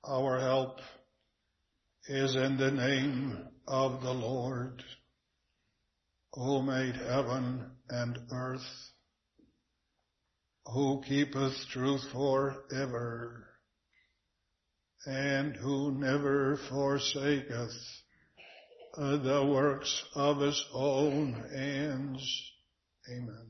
Our help is in the name of the Lord, who made heaven and earth, who keepeth truth forever, and who never forsaketh the works of his own hands. Amen.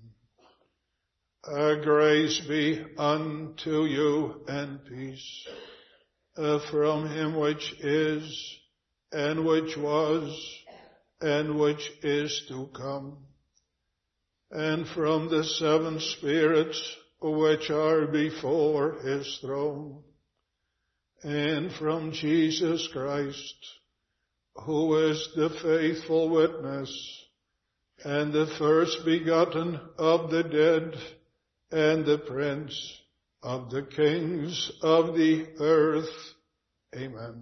Grace be unto you and peace from him which is, and which was, and which is to come, and from the seven spirits which are before his throne, and from Jesus Christ, who is the faithful witness, and the first begotten of the dead, and the Prince of the kings of the earth. Amen.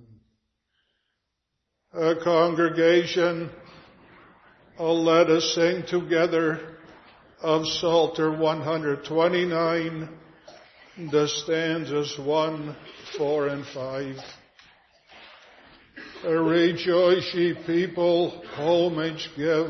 A congregation, let us sing together of Psalter 129, the stanzas 1, 4, and 5. Rejoice, ye people, homage give.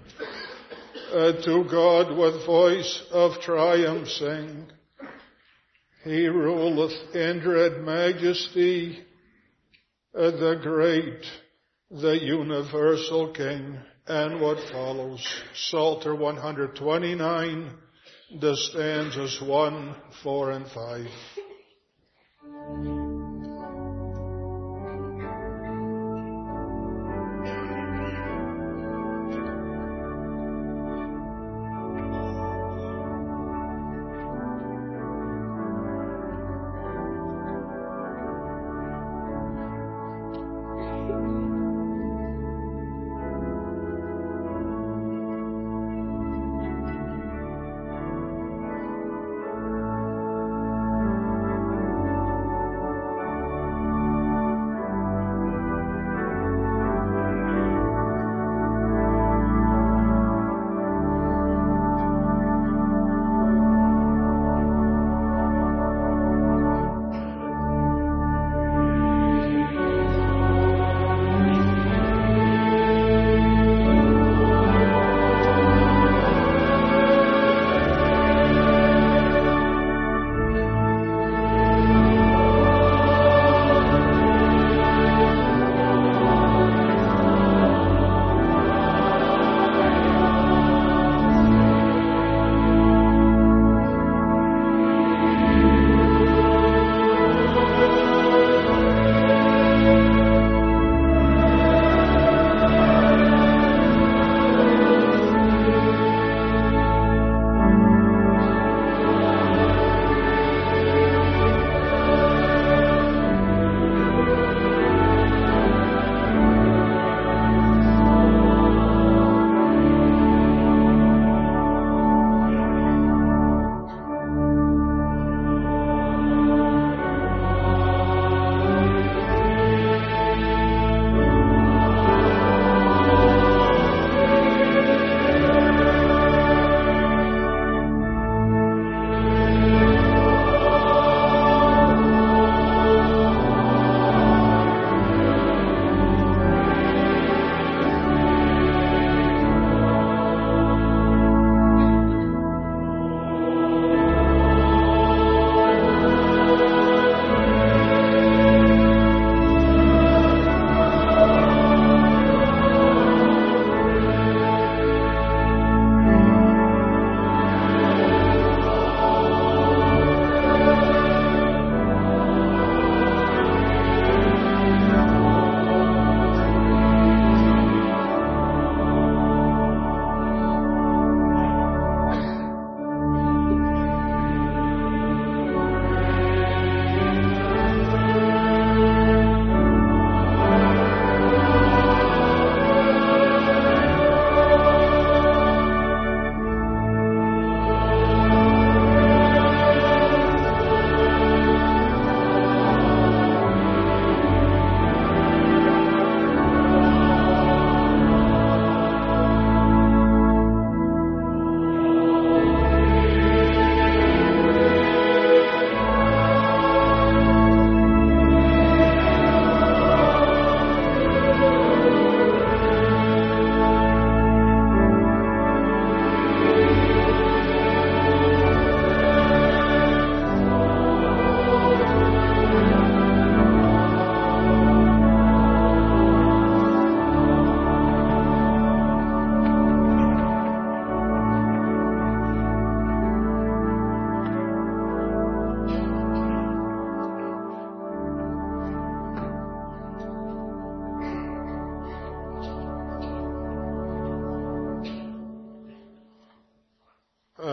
To God with voice of triumph sing. He ruleth in dread majesty, the great, the universal King. And what follows? Psalter 129, the stanzas 1, 4, and 5.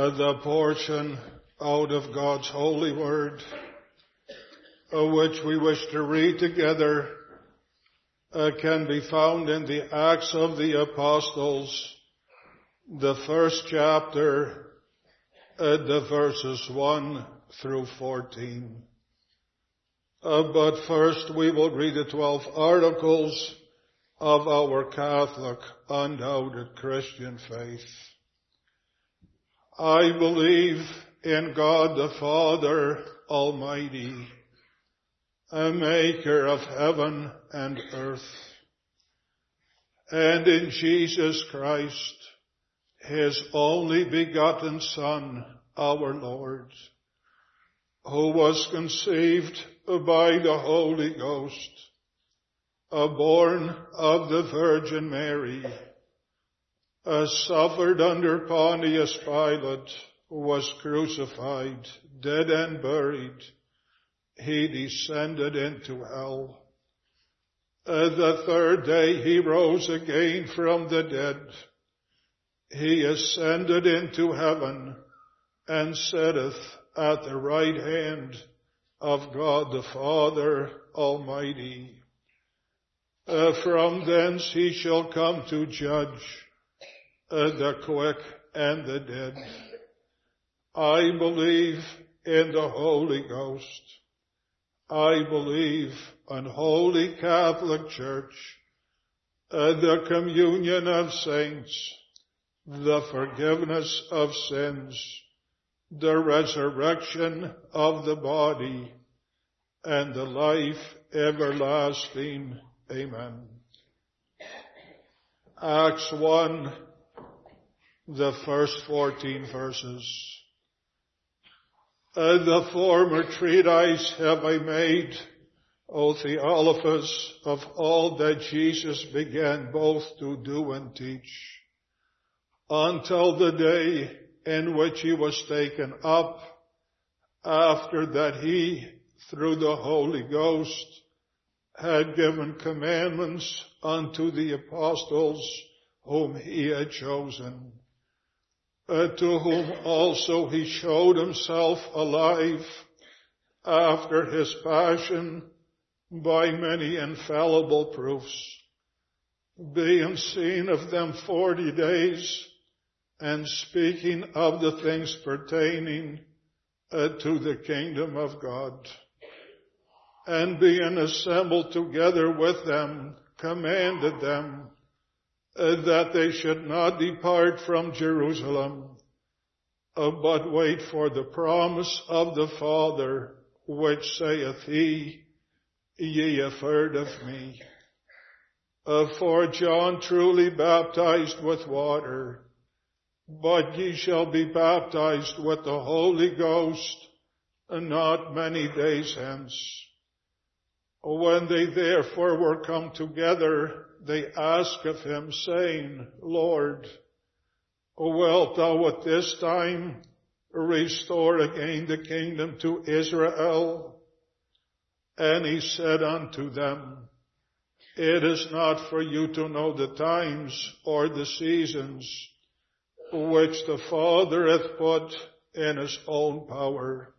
The portion out of God's holy word, which we wish to read together, can be found in the Acts of the Apostles, the first chapter, the verses 1 through 14. But first we will read the 12 articles of our Catholic, undoubted Christian faith. I believe in God the Father Almighty, a maker of heaven and earth, and in Jesus Christ, his only begotten Son, our Lord, who was conceived by the Holy Ghost, born of the Virgin Mary, suffered under Pontius Pilate, was crucified, dead and buried. He descended into hell. The third day he rose again from the dead. He ascended into heaven and sitteth at the right hand of God the Father Almighty. From thence he shall come to judge the quick and the dead. I believe in the Holy Ghost. I believe in Holy Catholic Church, the communion of saints, the forgiveness of sins, the resurrection of the body, and the life everlasting. Amen. Acts 1, the first 14 verses. The former treatise have I made, O Theophilus, of all that Jesus began both to do and teach, until the day in which he was taken up, after that he, through the Holy Ghost, had given commandments unto the apostles whom he had chosen, to whom also he showed himself alive after his passion by many infallible proofs, being seen of them 40 days, and speaking of the things pertaining to the kingdom of God. And being assembled together with them, commanded them that they should not depart from Jerusalem, but wait for the promise of the Father, which saith he, Ye have heard of me. For John truly baptized with water, but ye shall be baptized with the Holy Ghost not many days hence. When they therefore were come together, they asked of him, saying, Lord, wilt thou at this time restore again the kingdom to Israel? And he said unto them, It is not for you to know the times or the seasons which the Father hath put in his own power,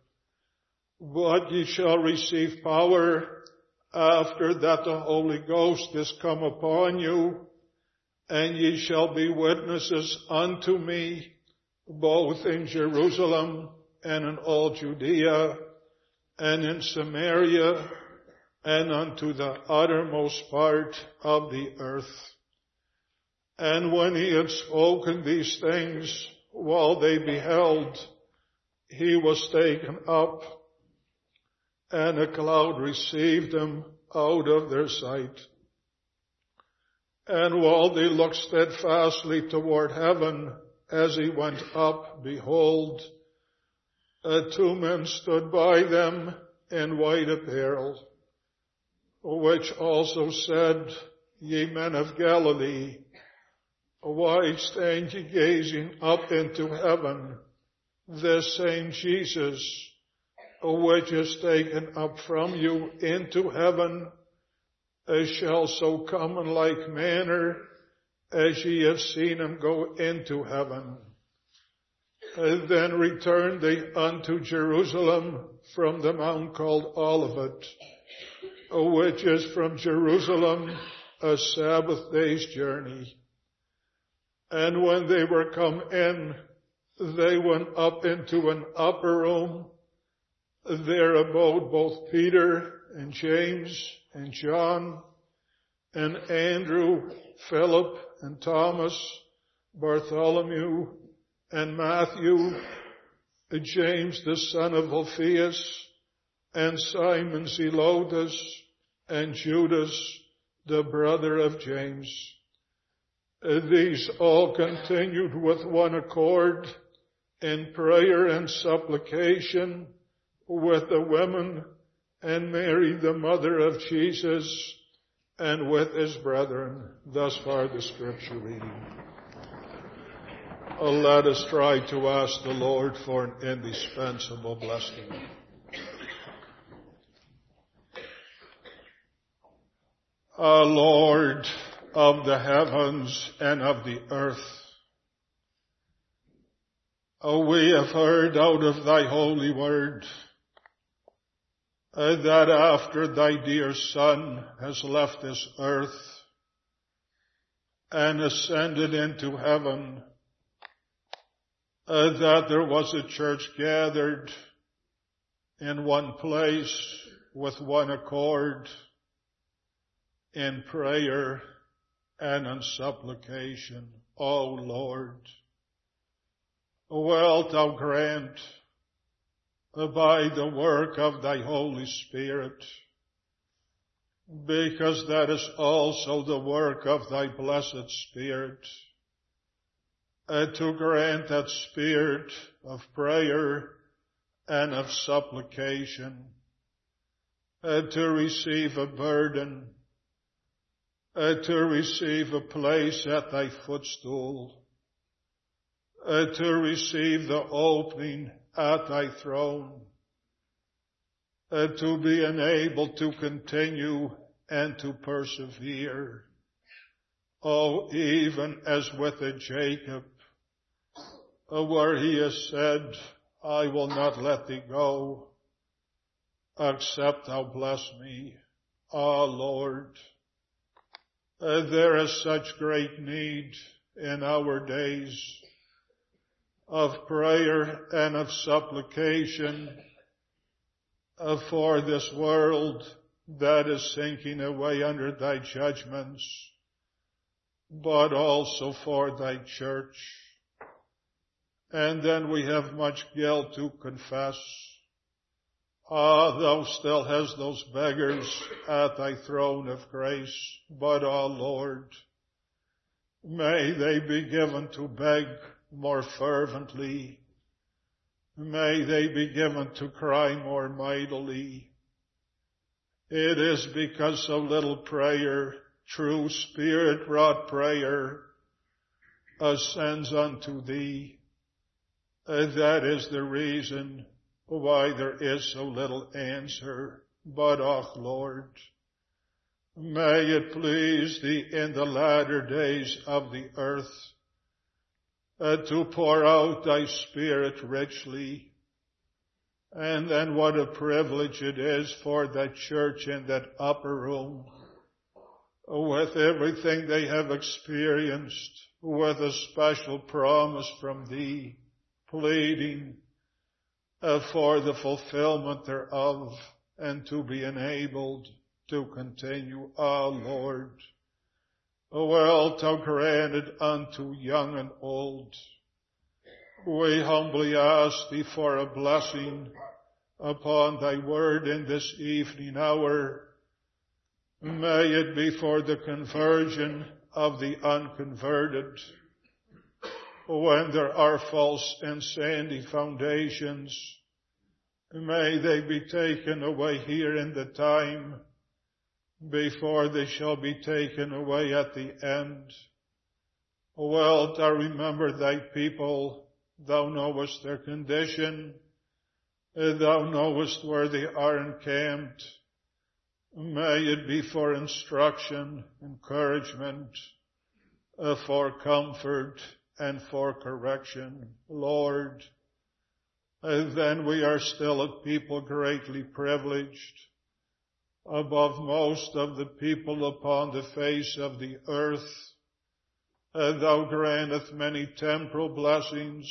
but ye shall receive power after that the Holy Ghost is come upon you, and ye shall be witnesses unto me, both in Jerusalem and in all Judea, and in Samaria, and unto the uttermost part of the earth. And when he had spoken these things, while they beheld, he was taken up, and a cloud received him out of their sight. And while they looked steadfastly toward heaven as he went up, behold, 2 men stood by them in white apparel, which also said, Ye men of Galilee, why stand ye gazing up into heaven? This same Jesus, which is taken up from you into heaven, shall so come in like manner as ye have seen him go into heaven. Then returned they unto Jerusalem from the mount called Olivet, which is from Jerusalem a Sabbath day's journey. And when they were come in, they went up into an upper room. There abode both Peter and James and John and Andrew, Philip and Thomas, Bartholomew and Matthew, James the son of Alphaeus, and Simon Zelotes, and Judas, the brother of James. These all continued with one accord in prayer and supplication with the women and Mary, the mother of Jesus, and with his brethren. Thus far the scripture reading. Let us try to ask the Lord for an indispensable blessing. Lord of the heavens and of the earth, we have heard out of thy holy word that after thy dear Son has left this earth and ascended into heaven, that there was a church gathered in one place with one accord in prayer and in supplication. O Lord, wilt thou grant by the work of thy Holy Spirit, because that is also the work of thy blessed Spirit, to grant that spirit of prayer and of supplication, to receive a burden, to receive a place at thy footstool, to receive the opening at thy throne, to be enabled to continue and to persevere. Oh, even as with a Jacob, where he has said, I will not let thee go, except thou bless me. Ah, Lord, there is such great need in our days of prayer and of supplication for this world that is sinking away under thy judgments, but also for thy church. And then we have much guilt to confess. Thou still hast those beggars at thy throne of grace, but, Lord, may they be given to beg more fervently. May they be given to cry more mightily. It is because so little prayer, true Spirit-wrought prayer, ascends unto thee. That is the reason why there is so little answer. But, Lord, may it please thee in the latter days of the earth to pour out thy Spirit richly. And then what a privilege it is for that church in that upper room, with everything they have experienced, with a special promise from thee, pleading for the fulfillment thereof, and to be enabled to continue. Lord, wilt thou grant it unto young and old. We humbly ask thee for a blessing upon thy word in this evening hour. May it be for the conversion of the unconverted. When there are false and sandy foundations, may they be taken away here in the time before they shall be taken away at the end. Wilt thou remember thy people? Thou knowest their condition. Thou knowest where they are encamped. May it be for instruction, encouragement, for comfort, and for correction. Lord, then we are still a people greatly privileged, above most of the people upon the face of the earth. Thou grantest many temporal blessings.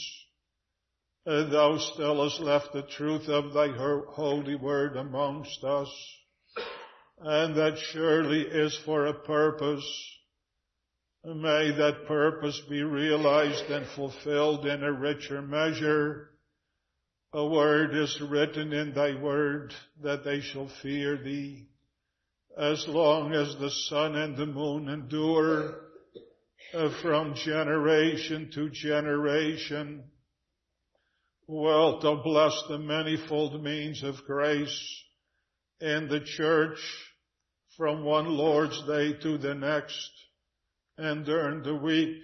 Thou still hast left the truth of thy holy word amongst us, and that surely is for a purpose. May that purpose be realized and fulfilled in a richer measure. A word is written in thy word, that they shall fear thee, as long as the sun and the moon endure, from generation to generation. Wilt thou bless the manifold means of grace in the church from one Lord's Day to the next, and during the week?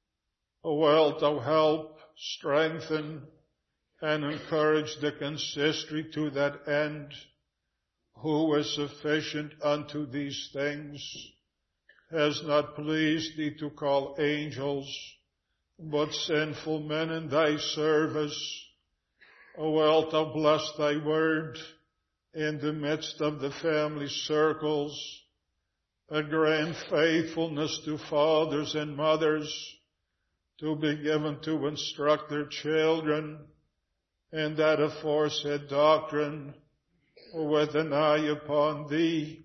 Wilt thou help, strengthen, and encourage the consistory to that end, who is sufficient unto these things, has not pleased thee to call angels, but sinful men in thy service. Wilt thou bless thy word in the midst of the family circles, grant faithfulness to fathers and mothers to be given to instruct their children in that aforesaid doctrine, with an eye upon thee.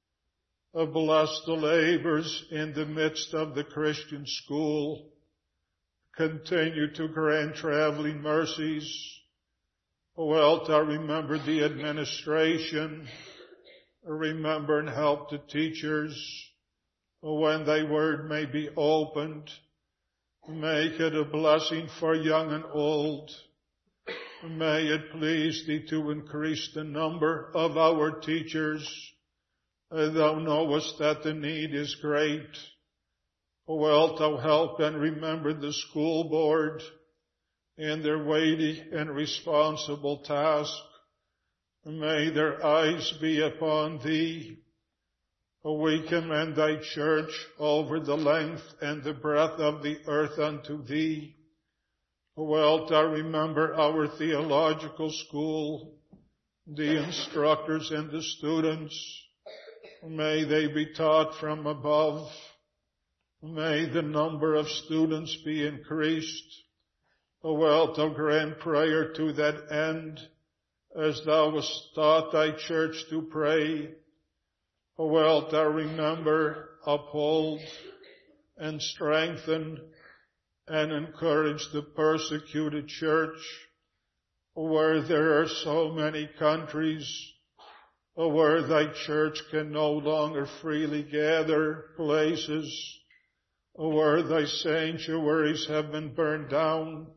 Bless the labors in the midst of the Christian school. Continue to grant traveling mercies. Wilt thou remember the administration? Remember and help the teachers when thy word may be opened. Make it a blessing for young and old. May it please thee to increase the number of our teachers. Thou knowest that the need is great. Wilt thou help and remember the school board in their weighty and responsible task. May their eyes be upon thee. We commend thy church over the length and the breadth of the earth unto thee. Wilt thou remember our theological school, the instructors and the students. May they be taught from above. May the number of students be increased. Wilt thou grant prayer to that end, as thou hast taught thy church to pray. Wilt thou remember, uphold, and strengthen, and encourage the persecuted church, where there are so many countries, where thy church can no longer freely gather, places where thy sanctuaries have been burned down.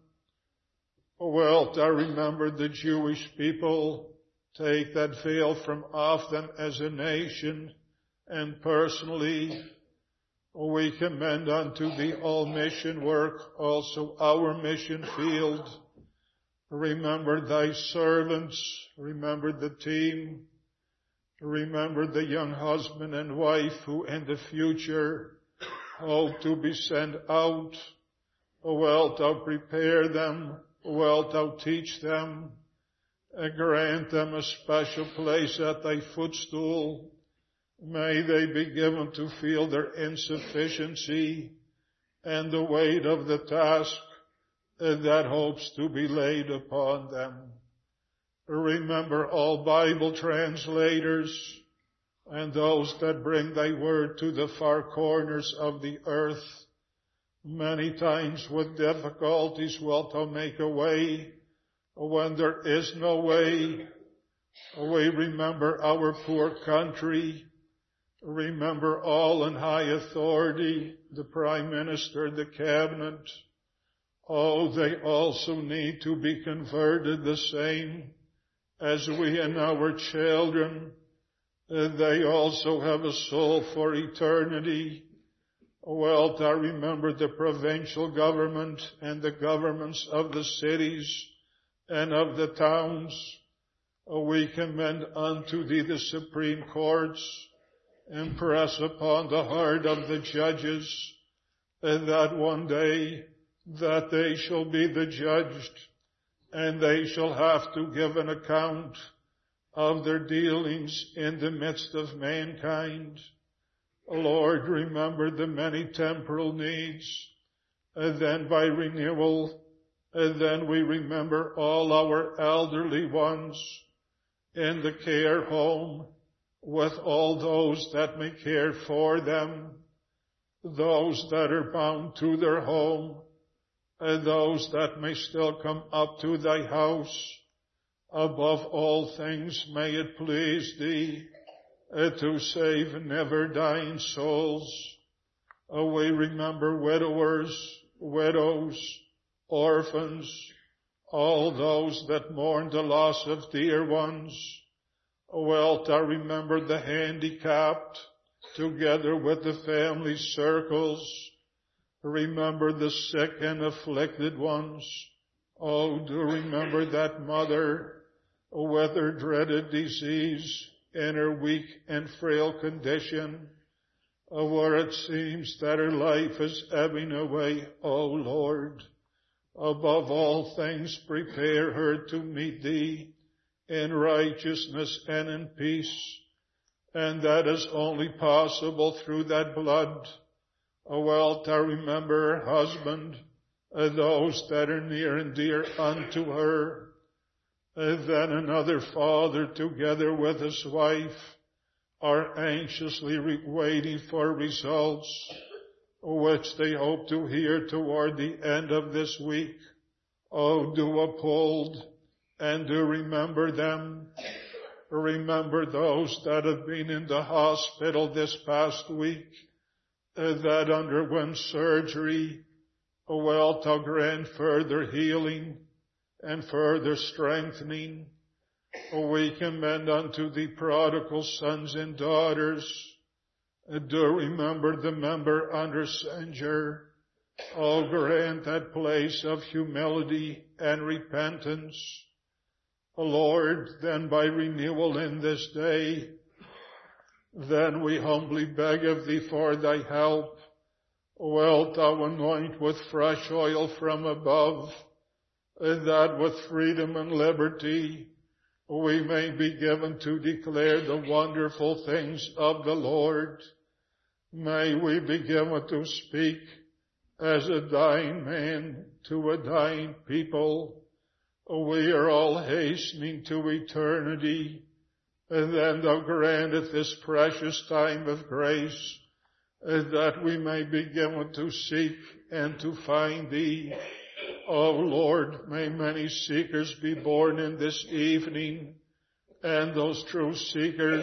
Wilt thou remember the Jewish people? Take that veil from off them as a nation, and personally we commend unto thee all mission work, also our mission field. Remember thy servants, remember the team, remember the young husband and wife who in the future hope to be sent out. Wilt thou prepare them? Wilt thou teach them? Grant them a special place at thy footstool. May they be given to feel their insufficiency and the weight of the task that hopes to be laid upon them. Remember all Bible translators and those that bring thy word to the far corners of the earth. Many times with difficulties wilt thou make a way when there is no way. We remember our poor country. Remember all in high authority, the Prime Minister, the Cabinet. Oh, they also need to be converted the same as we and our children. They also have a soul for eternity. Wilt thou remember the provincial government and the governments of the cities and of the towns? We commend unto thee the supreme courts. Impress upon the heart of the judges that one day that they shall be the judged, and they shall have to give an account of their dealings in the midst of mankind. Lord, remember the many temporal needs, and then by renewal, and then we remember all our elderly ones in the care home, with all those that may care for them, those that are bound to their home, and those that may still come up to thy house. Above all things, may it please thee to save never-dying souls. We remember widowers, widows, orphans, all those that mourn the loss of dear ones. Wilt thou remember the handicapped, together with the family circles. Remember the sick and afflicted ones. Oh, do remember that mother with her dreaded disease in her weak and frail condition, where it seems that her life is ebbing away. Oh Lord, above all things prepare her to meet thee in righteousness and in peace, and that is only possible through that blood. Wilt thou remember her husband, those that are near and dear unto her, then another father together with his wife are anxiously waiting for results, which they hope to hear toward the end of this week. Oh, do uphold and do remember them. Remember those that have been in the hospital this past week, that underwent surgery. Wilt thou grant further healing and further strengthening. We commend unto thee prodigal sons and daughters. Do remember the member under censure. Oh, grant that place of humility and repentance. Lord, then by renewal in this day, then we humbly beg of thee for thy help. Wilt thou anoint with fresh oil from above, that with freedom and liberty we may be given to declare the wonderful things of the Lord. May we be given to speak as a dying man to a dying people. We are all hastening to eternity, and then thou grant at this precious time of grace that we may be given to seek and to find thee. Oh Lord, may many seekers be born in this evening, and those true seekers,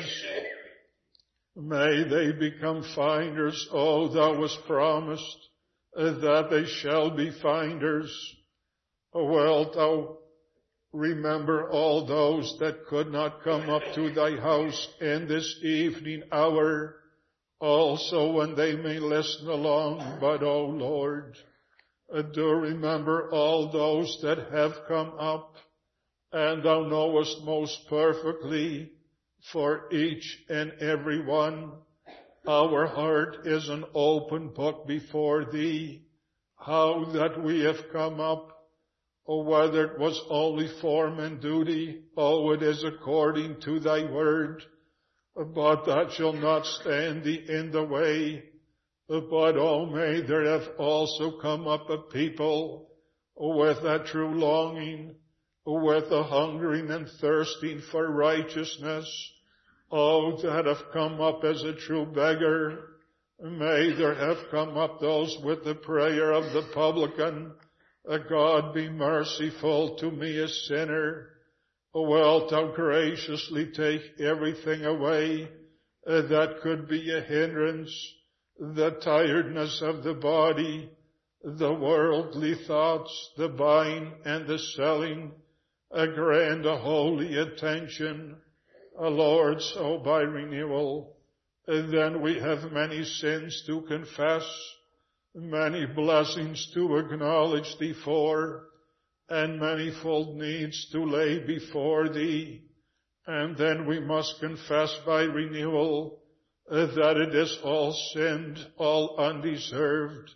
may they become finders. Oh, thou hast promised that they shall be finders. Wilt thou remember all those that could not come up to thy house in this evening hour, also when they may listen along. But, O Lord, do remember all those that have come up, and thou knowest most perfectly for each and every one. Our heart is an open book before thee. How that we have come up, or whether it was only form and duty, oh, it is according to thy word. But that shall not stand thee in the way. But, oh, may there have also come up a people with that true longing, with a hungering and thirsting for righteousness. Oh, that have come up as a true beggar. May there have come up those with the prayer of the publican, God, be merciful to me, a sinner. Wilt thou graciously take everything away that could be a hindrance, the tiredness of the body, the worldly thoughts, the buying and the selling, grant a holy attention, Lord, so by renewal. Then we have many sins to confess, many blessings to acknowledge thee for, and manifold needs to lay before thee. And then we must confess by renewal that it is all sinned, all undeserved,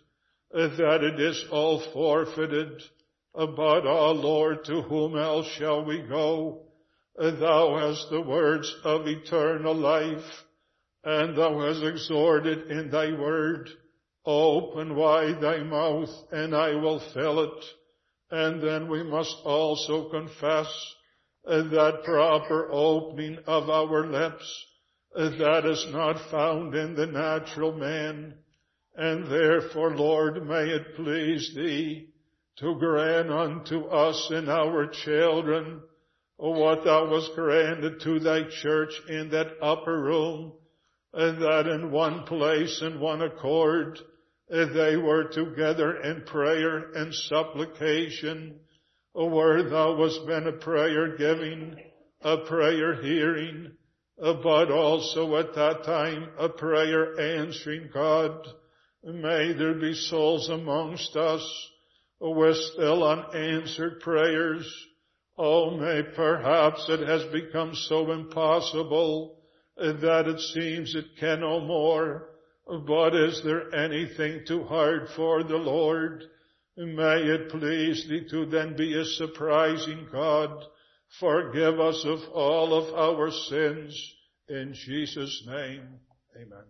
that it is all forfeited. But, our Lord, to whom else shall we go? Thou hast the words of eternal life, and thou hast exhorted in thy word. Open wide thy mouth, and I will fill it. And then we must also confess that proper opening of our lips that is not found in the natural man. And therefore, Lord, may it please thee to grant unto us and our children what thou hast granted to thy church in that upper room, and that in one place and one accord they were together in prayer and supplication, where thou hast been a prayer giving, a prayer hearing, but also at that time a prayer answering God. May there be souls amongst us with still unanswered prayers. Oh, may perhaps it has become so impossible that it seems it can no more. But is there anything too hard for the Lord? May it please thee to then be a surprising God. Forgive us of all of our sins. In Jesus' name, amen.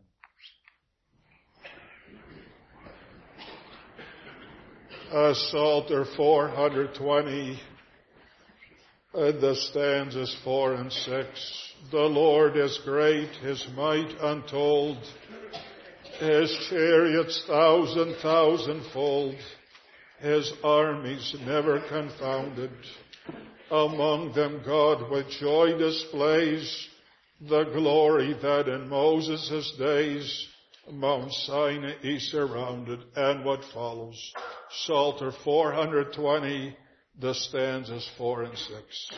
Psalter 420, the stanzas 4 and 6. The Lord is great, his might untold, his chariots 1,000,000-fold, his armies never confounded. Among them God with joy displays the glory that in Moses' days Mount Sinai surrounded. And what follows? Psalter 420, the stanzas 4 and 6.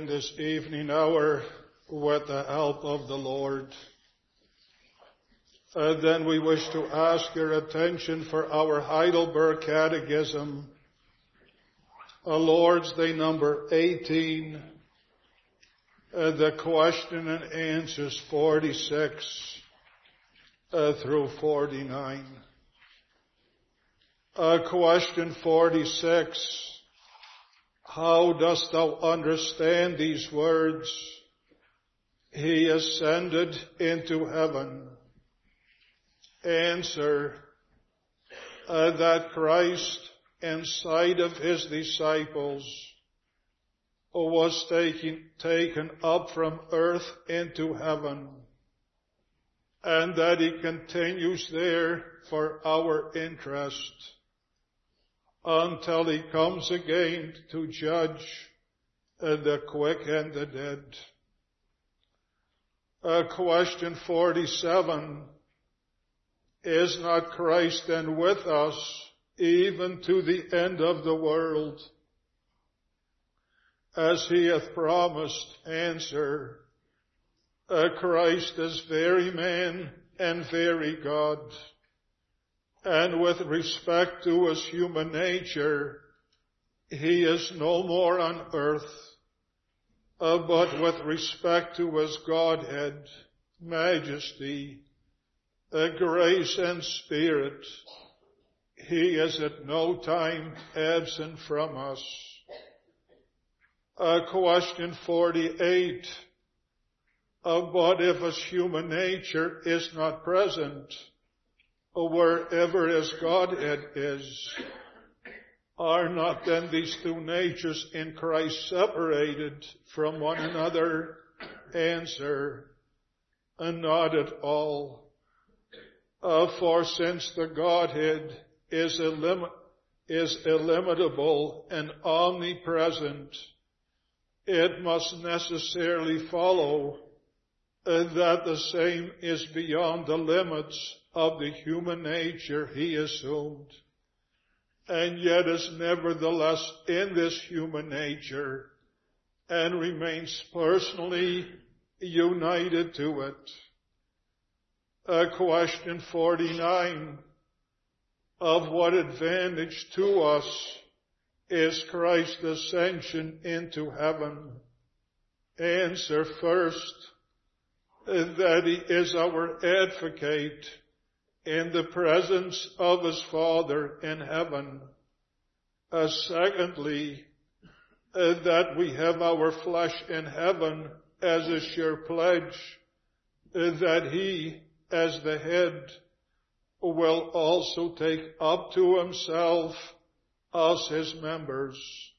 in this evening hour with the help of the Lord. Then we wish to ask your attention for our Heidelberg Catechism. Lord's Day number 18. The question and answers 46 through 49. Question 46. How dost thou understand these words? He ascended into heaven. Answer, that Christ, in sight of his disciples, was taken up from earth into heaven, and that he continues there for our interest until he comes again to judge the quick and the dead. Question 47. Is not Christ then with us even to the end of the world, as he hath promised? Answer, Christ is very man and very God, and with respect to his human nature, he is no more on earth, but with respect to his Godhead, majesty, grace and spirit, he is at no time absent from us. Question 48. But if his human nature is not present, wherever his Godhead is, are not then these two natures in Christ separated from one another? Answer, not at all. For since the Godhead is illimitable and omnipresent, it must necessarily follow that the same is beyond the limits of the human nature he assumed, and yet is nevertheless in this human nature and remains personally united to it. Question 49. Of what advantage to us is Christ's ascension into heaven? Answer, first, that he is our advocate in the presence of his Father in heaven. Secondly, that we have our flesh in heaven as a sure pledge that he, as the head, will also take up to himself us his members.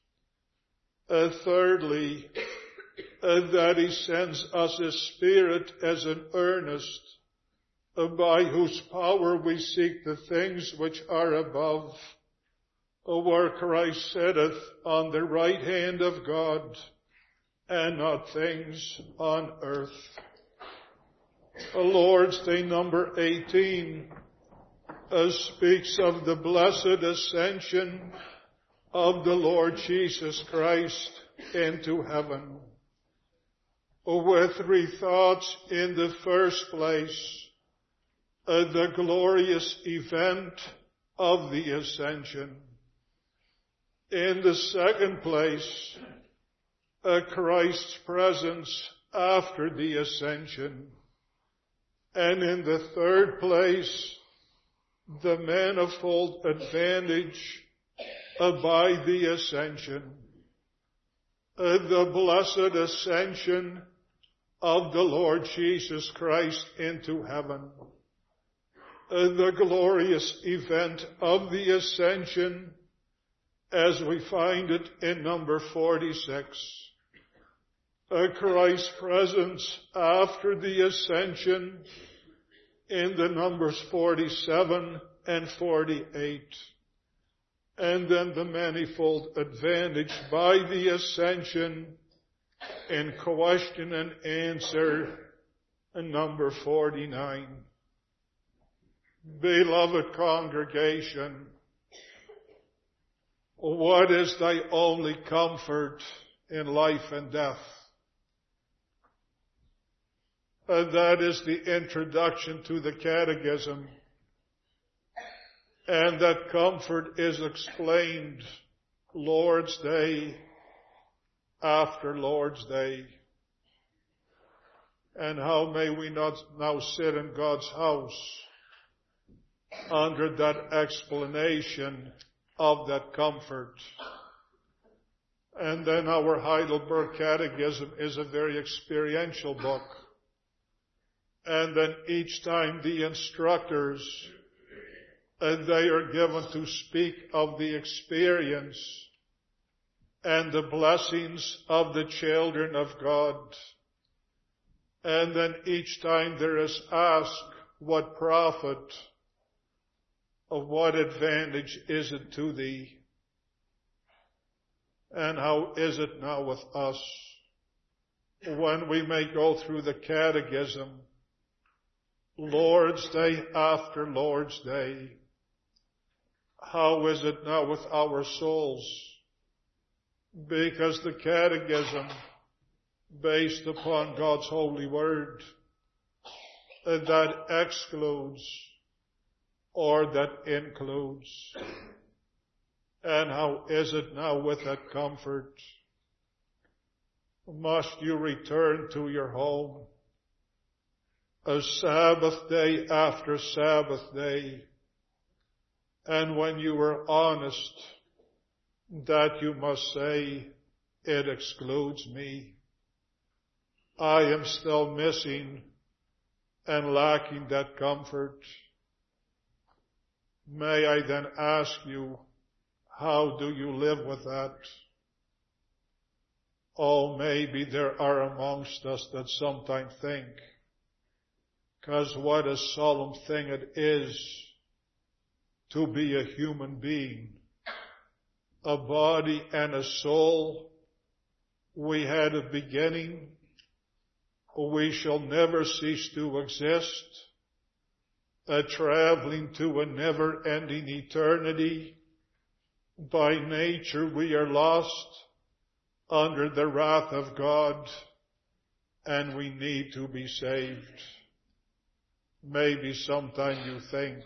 Thirdly, that he sends us his Spirit as an earnest, by whose power we seek the things which are above, where Christ sitteth on the right hand of God, and not things on earth. Lord's Day number 18 speaks of the blessed ascension of the Lord Jesus Christ into heaven, with three thoughts. In the first place, the glorious event of the ascension. In the second place, Christ's presence after the ascension. And in the third place, the manifold advantage by the ascension. The blessed ascension of the Lord Jesus Christ into heaven. The glorious event of the ascension, as we find it in number 46. Christ's presence after the ascension in the numbers 47 and 48. And then the manifold advantage by the ascension in question and answer in number 49. Beloved congregation, what is thy only comfort in life and death? That is the introduction to the Catechism. And that comfort is explained Lord's Day after Lord's Day. And how may we not now sit in God's house under that explanation of that comfort? And then our Heidelberg Catechism is a very experiential book. And then each time the instructors, and they are given to speak of the experience and the blessings of the children of God. And then each time there is asked, what profit, of what advantage is it to thee? And how is it now with us? When we may go through the Catechism, Lord's Day after Lord's Day, how is it now with our souls? Because the Catechism, based upon God's holy word, that excludes or that includes. And how is it now with that comfort? Must you return to your home a Sabbath day after Sabbath day, and when you are honest, that you must say, it excludes me. I am still missing and lacking that comfort. May I then ask you, how do you live with that? Oh, maybe there are amongst us that sometimes think, because what a solemn thing it is to be a human being, a body and a soul. We had a beginning. We shall never cease to exist, traveling to a never-ending eternity. By nature we are lost under the wrath of God, and we need to be saved. Maybe sometime you think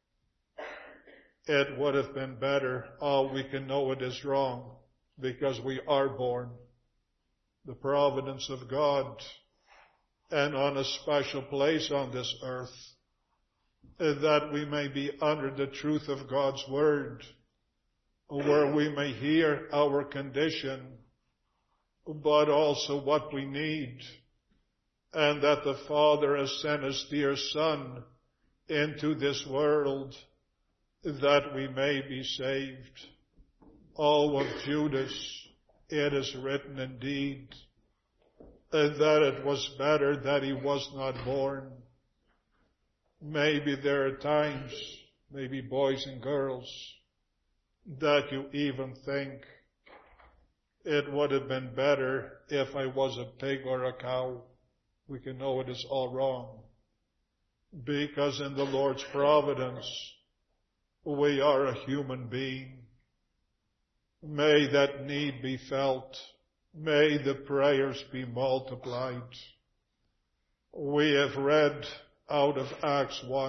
it would have been better. Oh, we can know it is wrong because we are born. The providence of God, and on a special place on this earth, that we may be under the truth of God's word, where we may hear our condition, but also what we need, and that the Father has sent His dear Son into this world that we may be saved. Oh, of Judas, it is written indeed that it was better that he was not born. Maybe there are times, maybe boys and girls, that you even think it would have been better if I was a pig or a cow. We can know it is all wrong, because in the Lord's providence, we are a human being. May that need be felt. May the prayers be multiplied. We have read out of Acts 1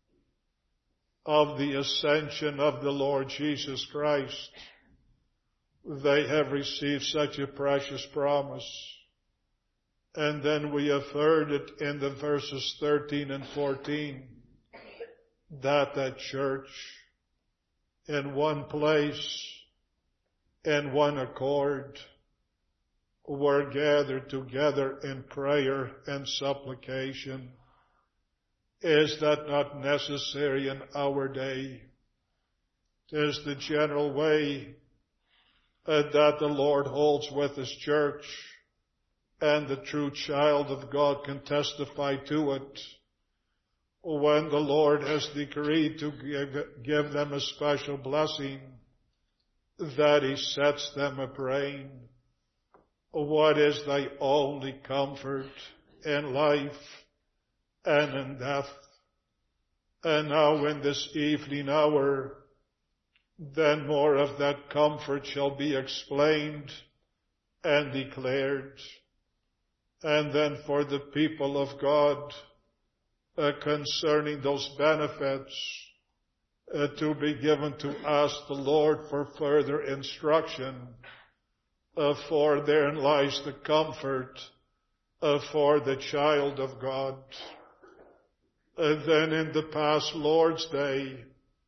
of the ascension of the Lord Jesus Christ. They have received such a precious promise. And then we have heard it in the verses 13 and 14, that church in one place, in one accord, were gathered together in prayer and supplication. Is that not necessary in our day? It is the general way that the Lord holds with His church, and the true child of God can testify to it. When the Lord has decreed to give them a special blessing, that He sets them a praying, what is thy only comfort in life and in death? And now in this evening hour, then more of that comfort shall be explained and declared. And then for the people of God, concerning those benefits to be given to us, the Lord, for further instruction, for therein lies the comfort for the child of God. Then in the past Lord's Day,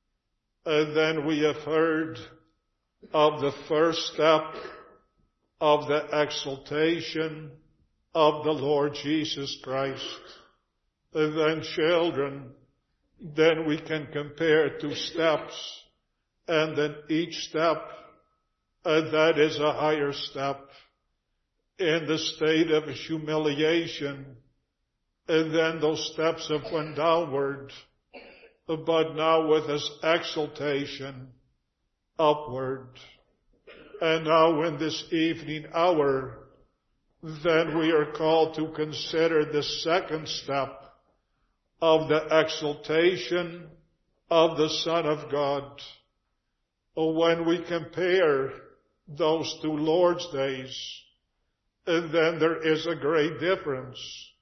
then we have heard of the first step of the exaltation of the Lord Jesus Christ. Then children, then we can compare 2 steps, and then each step, that is a higher step in the state of humiliation, and then those steps have went downward, but now with this exaltation upward. And now in this evening hour, then we are called to consider the second step of the exaltation of the Son of God. When we compare those 2 Lord's Days, then there is a great difference,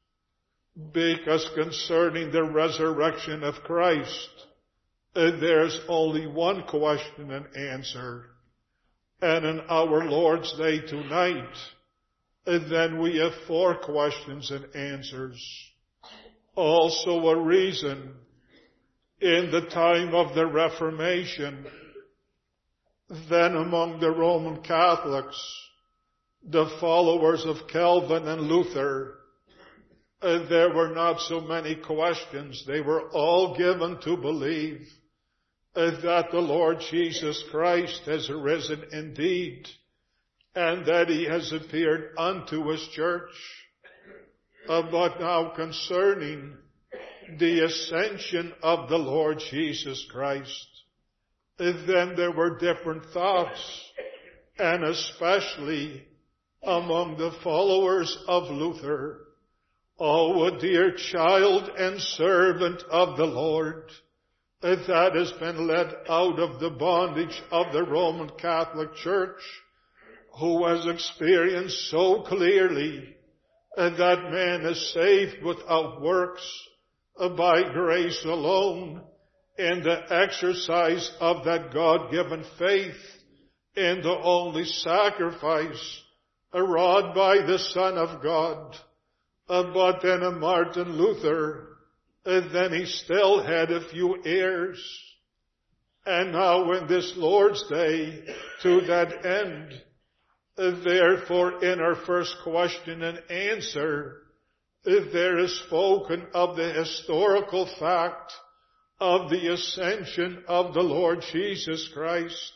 because concerning the resurrection of Christ, there's only one question and answer. And in our Lord's Day tonight, then we have 4 questions and answers. Also a reason in the time of the Reformation, then among the Roman Catholics, the followers of Calvin and Luther, there were not so many questions. They were all given to believe that the Lord Jesus Christ has risen indeed, and that He has appeared unto His church. But now concerning the ascension of the Lord Jesus Christ, then there were different thoughts, and especially among the followers of Luther. Oh, a dear child and servant of the Lord, that has been led out of the bondage of the Roman Catholic Church, who has experienced so clearly that man is saved without works, by grace alone, in the exercise of that God-given faith in the only sacrifice wrought by the Son of God. But then a Martin Luther, then he still had a few heirs. And now in this Lord's Day, to that end, therefore in our first question and answer, there is spoken of the historical fact of the ascension of the Lord Jesus Christ,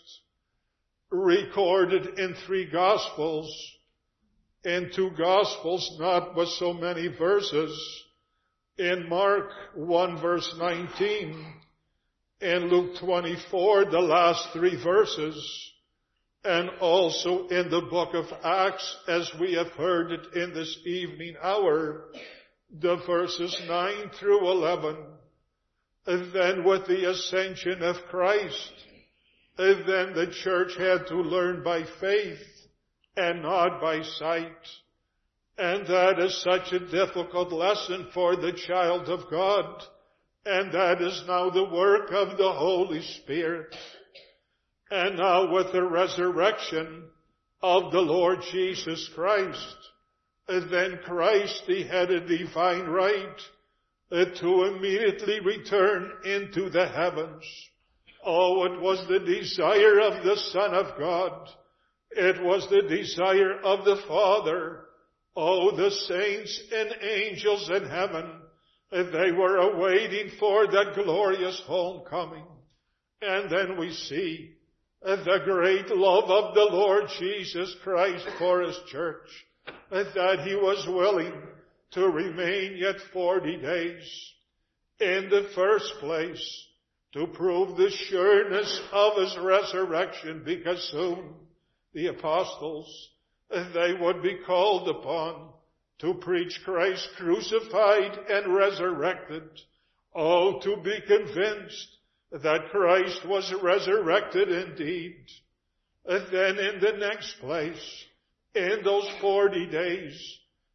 recorded in 3 Gospels, in 2 Gospels, not with so many verses, in Mark 1 verse 19, in Luke 24, the last 3 verses, and also in the book of Acts, as we have heard it in this evening hour, the verses 9 through 11. And then with the ascension of Christ, and then the church had to learn by faith and not by sight. And that is such a difficult lesson for the child of God. And that is now the work of the Holy Spirit. And now with the resurrection of the Lord Jesus Christ, then Christ, He had a divine right to immediately return into the heavens. Oh, it was the desire of the Son of God. It was the desire of the Father. Oh, the saints and angels in heaven, they were awaiting for that glorious homecoming. And then we see the great love of the Lord Jesus Christ for His church, that He was willing to remain yet 40 days. In the first place, to prove the sureness of His resurrection, because soon the apostles, they would be called upon to preach Christ crucified and resurrected. Oh, to be convinced that Christ was resurrected indeed. And then in the next place, in those 40 days,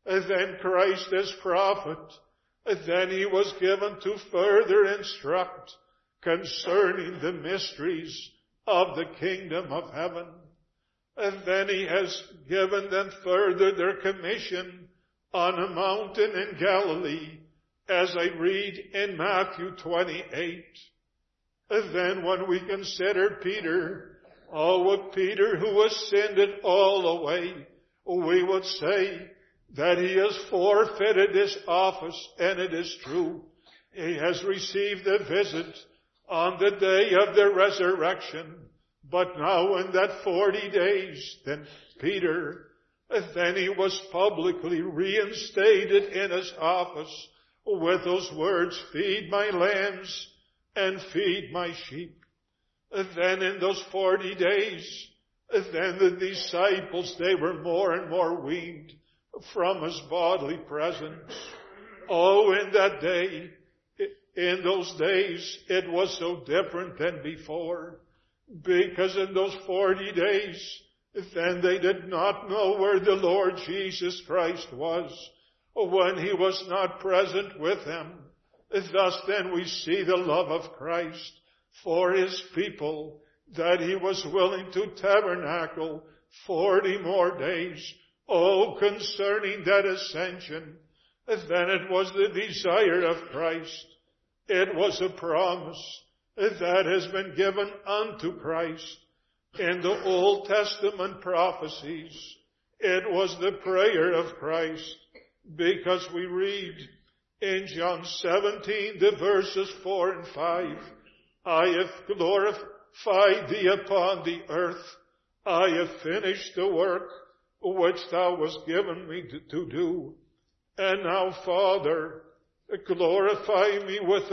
then Christ as prophet, then he was given to further instruct concerning the mysteries of the kingdom of heaven. And then he has given them further their commission on a mountain in Galilee, as I read in Matthew 28. And then when we consider Peter, Peter who ascended all the way, we would say that he has forfeited his office, and it is true. He has received a visit on the day of the resurrection, but now in that 40 days, then Peter, then he was publicly reinstated in his office with those words, feed my lambs and feed my sheep. Then in those 40 days, then the disciples, they were more and more weaned from his bodily presence. In that day, in those days, it was so different than before, because in those 40 days, then they did not know where the Lord Jesus Christ was when he was not present with them. Thus then we see the love of Christ for his people, that he was willing to tabernacle 40 more days. Concerning that ascension, then it was the desire of Christ. It was a promise that has been given unto Christ in the Old Testament prophecies. It was the prayer of Christ, because we read in John 17, the verses 4 and 5, I have glorified thee upon the earth. I have finished the work which thou hast given me to do. And now, Father, glorify me with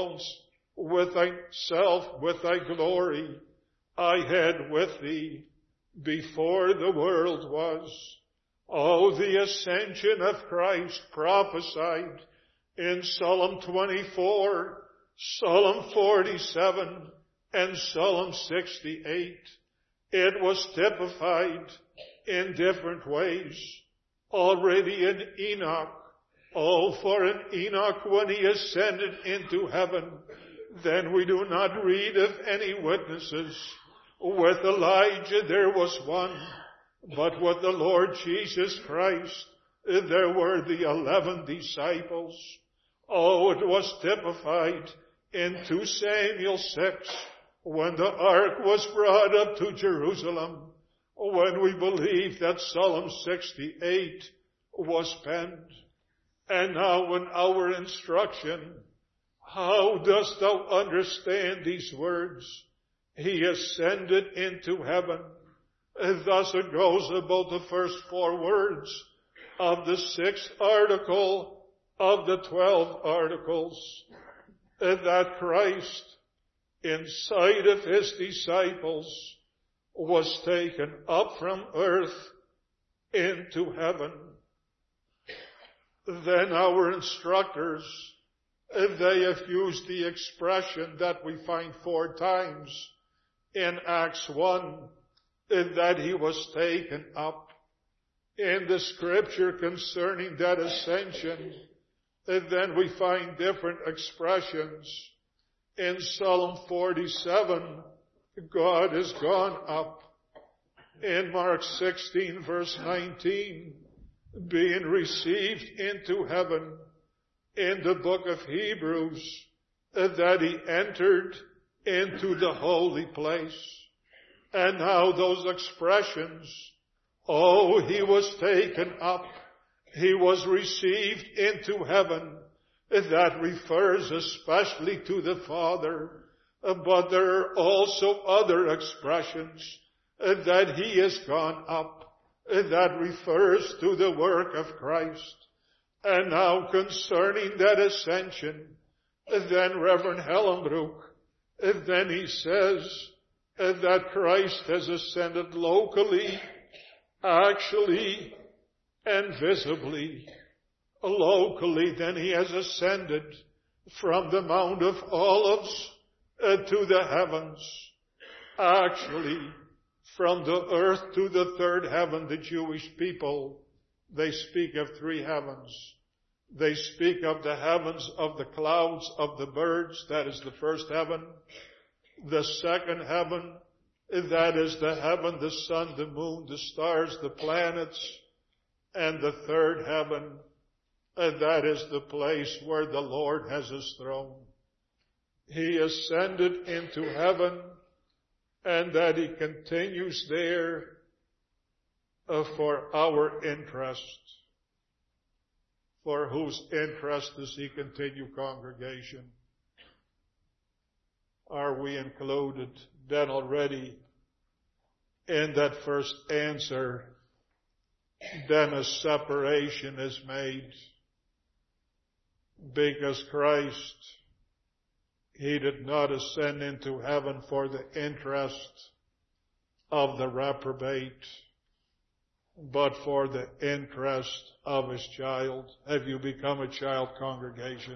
thyself, with thy glory I had with thee before the world was. The ascension of Christ prophesied in Psalm 24, Psalm 47, and Psalm 68. It was typified in different ways already in Enoch. For in Enoch, when he ascended into heaven, then we do not read of any witnesses. With Elijah there was one, but with the Lord Jesus Christ there were the 11 disciples. It was typified in 2 Samuel 6, when the ark was brought up to Jerusalem, when we believe that Psalm 68 was penned. And now in our instruction, how dost thou understand these words? He ascended into heaven. And thus it goes about the first 4 words of the 6th article of the 12 articles, that Christ, in sight of his disciples, was taken up from earth into heaven. Then our instructors, they have used the expression that we find 4 times in Acts 1, that he was taken up. In the scripture concerning that ascension, then we find different expressions. In Psalm 47, God is gone up. In Mark 16, verse 19, being received into heaven. In the book of Hebrews, that he entered into the holy place. And now those expressions, he was taken up, he was received into heaven, that refers especially to the Father. But there are also other expressions, that he is gone up, that refers to the work of Christ. And now concerning that ascension, then Reverend Hellenbroek, then he says that Christ has ascended locally, actually, and visibly. Locally, then he has ascended from the Mount of Olives to the heavens. Actually, from the earth to the third heaven, the Jewish people, they speak of three heavens. They speak of the heavens of the clouds of the birds. That is the first heaven. The second heaven, that is the heaven, the sun, the moon, the stars, the planets. And the third heaven, that is the place where the Lord has his throne. He ascended into heaven, and that he continues there for our interest. For whose interest does he continue, congregation? Are we included then already in that first answer? Then a separation is made, because Christ, he did not ascend into heaven for the interest of the reprobate, but for the interest of his child. Have you become a child, congregation?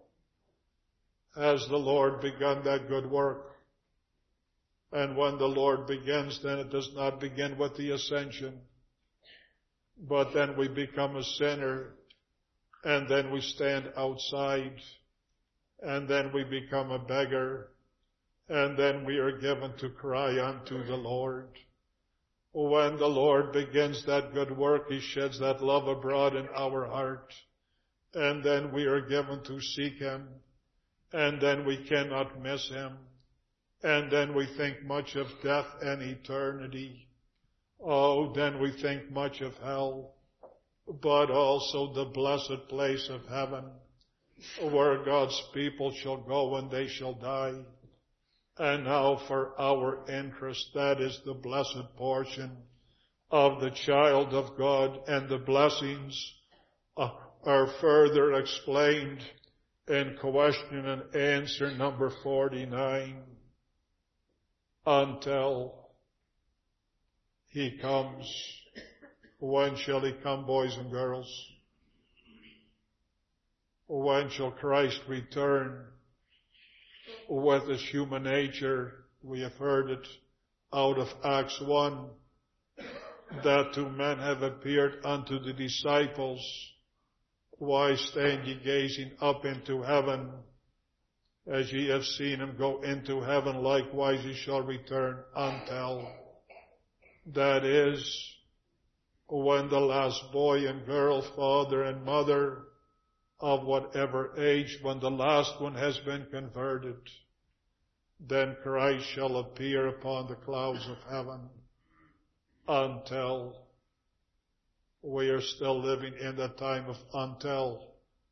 Has the Lord begun that good work? And when the Lord begins, then it does not begin with the ascension, but then we become a sinner, and then we stand outside, and then we become a beggar, and then we are given to cry unto the Lord. When the Lord begins that good work, he sheds that love abroad in our heart, and then we are given to seek him, and then we cannot miss him, and then we think much of death and eternity. Oh, then we think much of hell, but also the blessed place of heaven, where God's people shall go when they shall die. And now for our interest, that is the blessed portion of the child of God, and the blessings are further explained in question and answer number 49. Until he comes. When shall he come, boys and girls? When shall Christ return with his human nature? We have heard it out of Acts 1, that two men have appeared unto the disciples. Why stand ye gazing up into heaven? As ye have seen him go into heaven, likewise he shall return until. That is, when the last boy and girl, father and mother, of whatever age, when the last one has been converted, then Christ shall appear upon the clouds of heaven. Until. We are still living in the time of until.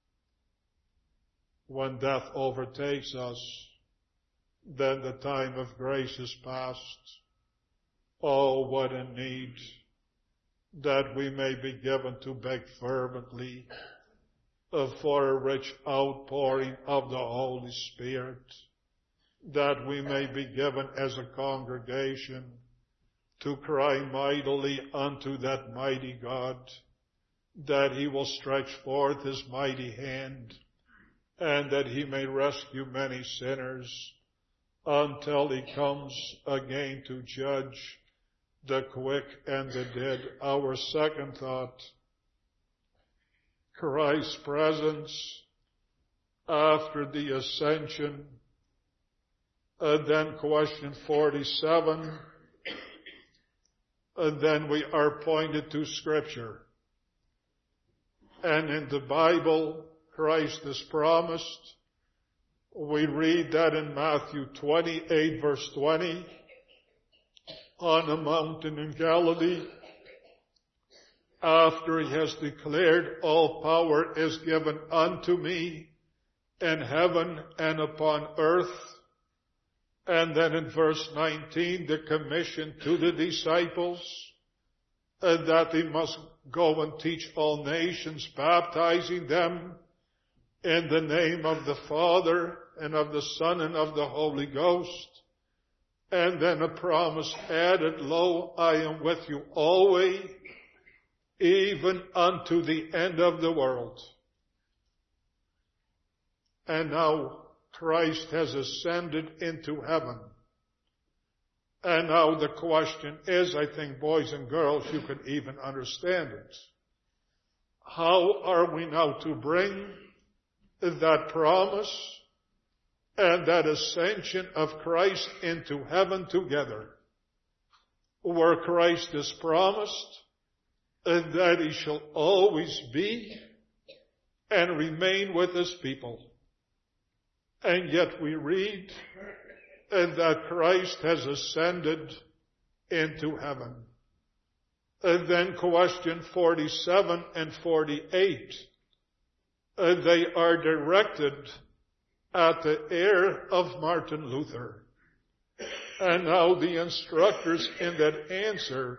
When death overtakes us, then the time of grace is past. Oh, what a need that we may be given to beg fervently for a rich outpouring of the Holy Spirit, that we may be given as a congregation to cry mightily unto that mighty God, that he will stretch forth his mighty hand, and that he may rescue many sinners until he comes again to judge the quick and the dead. Our second thought, Christ's presence after the ascension. Then question 47. And then we are pointed to Scripture. And in the Bible, Christ is promised. We read that in Matthew 28 verse 20, on a mountain in Galilee, after he has declared, all power is given unto me in heaven and upon earth. And then in verse 19, the commission to the disciples, that they must go and teach all nations, baptizing them in the name of the Father and of the Son and of the Holy Ghost. And then a promise added, lo, I am with you always, even unto the end of the world. And now Christ has ascended into heaven. And now the question is, I think, boys and girls, you can even understand it. how are we now to bring that promise and that ascension of Christ into heaven together, where Christ is promised that he shall always be and remain with his people. And yet we read that Christ has ascended into heaven. And then question 47 and 48, they are directed at the heir of Martin Luther. And now the instructors in that answer,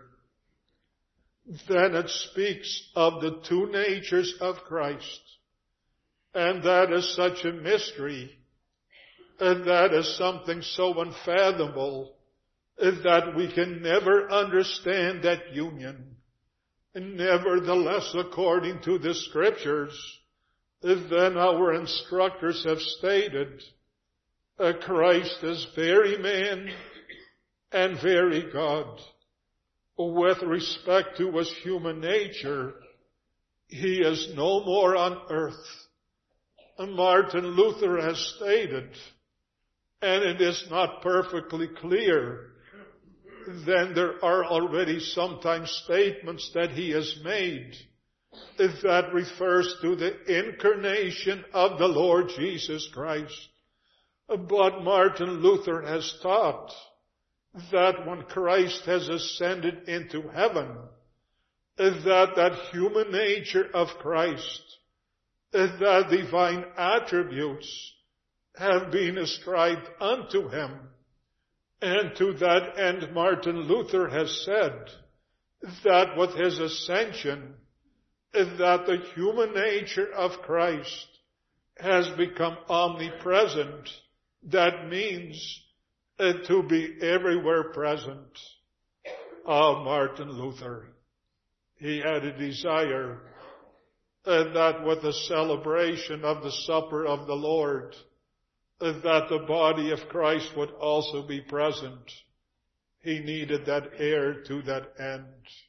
then it speaks of the two natures of Christ. And that is such a mystery, and that is something so unfathomable, that we can never understand that union. Nevertheless, according to the Scriptures, then our instructors have stated, Christ is very man and very God. With respect to his human nature, he is no more on earth. And Martin Luther has stated, and it is not perfectly clear, then there are already sometimes statements that he has made that refers to the incarnation of the Lord Jesus Christ. But Martin Luther has taught that when Christ has ascended into heaven, that human nature of Christ, that divine attributes have been ascribed unto him. And to that end, Martin Luther has said that with his ascension, that the human nature of Christ has become omnipresent. That means to be everywhere present. Martin Luther, he had a desire that with the celebration of the supper of the Lord, that the body of Christ would also be present. He needed that heir to that end.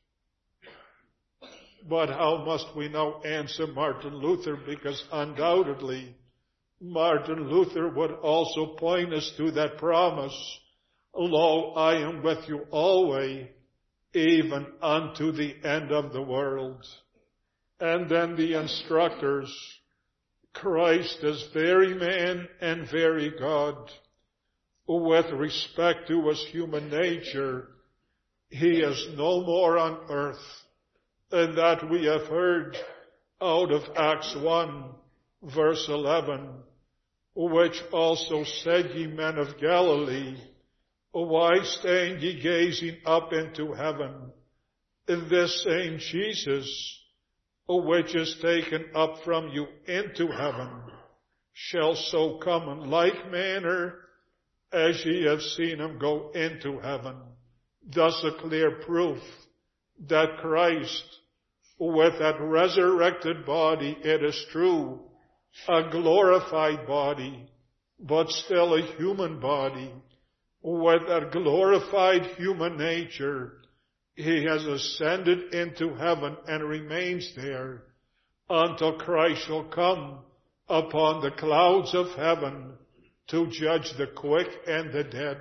But how must we now answer Martin Luther? Because undoubtedly, Martin Luther would also point us to that promise, Lo, I am with you always, even unto the end of the world. And then the instructors, Christ is very man and very God. With respect to his human nature, he is no more on earth. And that we have heard out of Acts 1, verse 11, which also said, Ye men of Galilee, why stand ye gazing up into heaven? This same Jesus, which is taken up from you into heaven, shall so come in like manner as ye have seen him go into heaven. Thus a clear proof that Christ, with that resurrected body, it is true, a glorified body, but still a human body, with that glorified human nature, he has ascended into heaven and remains there until Christ shall come upon the clouds of heaven to judge the quick and the dead.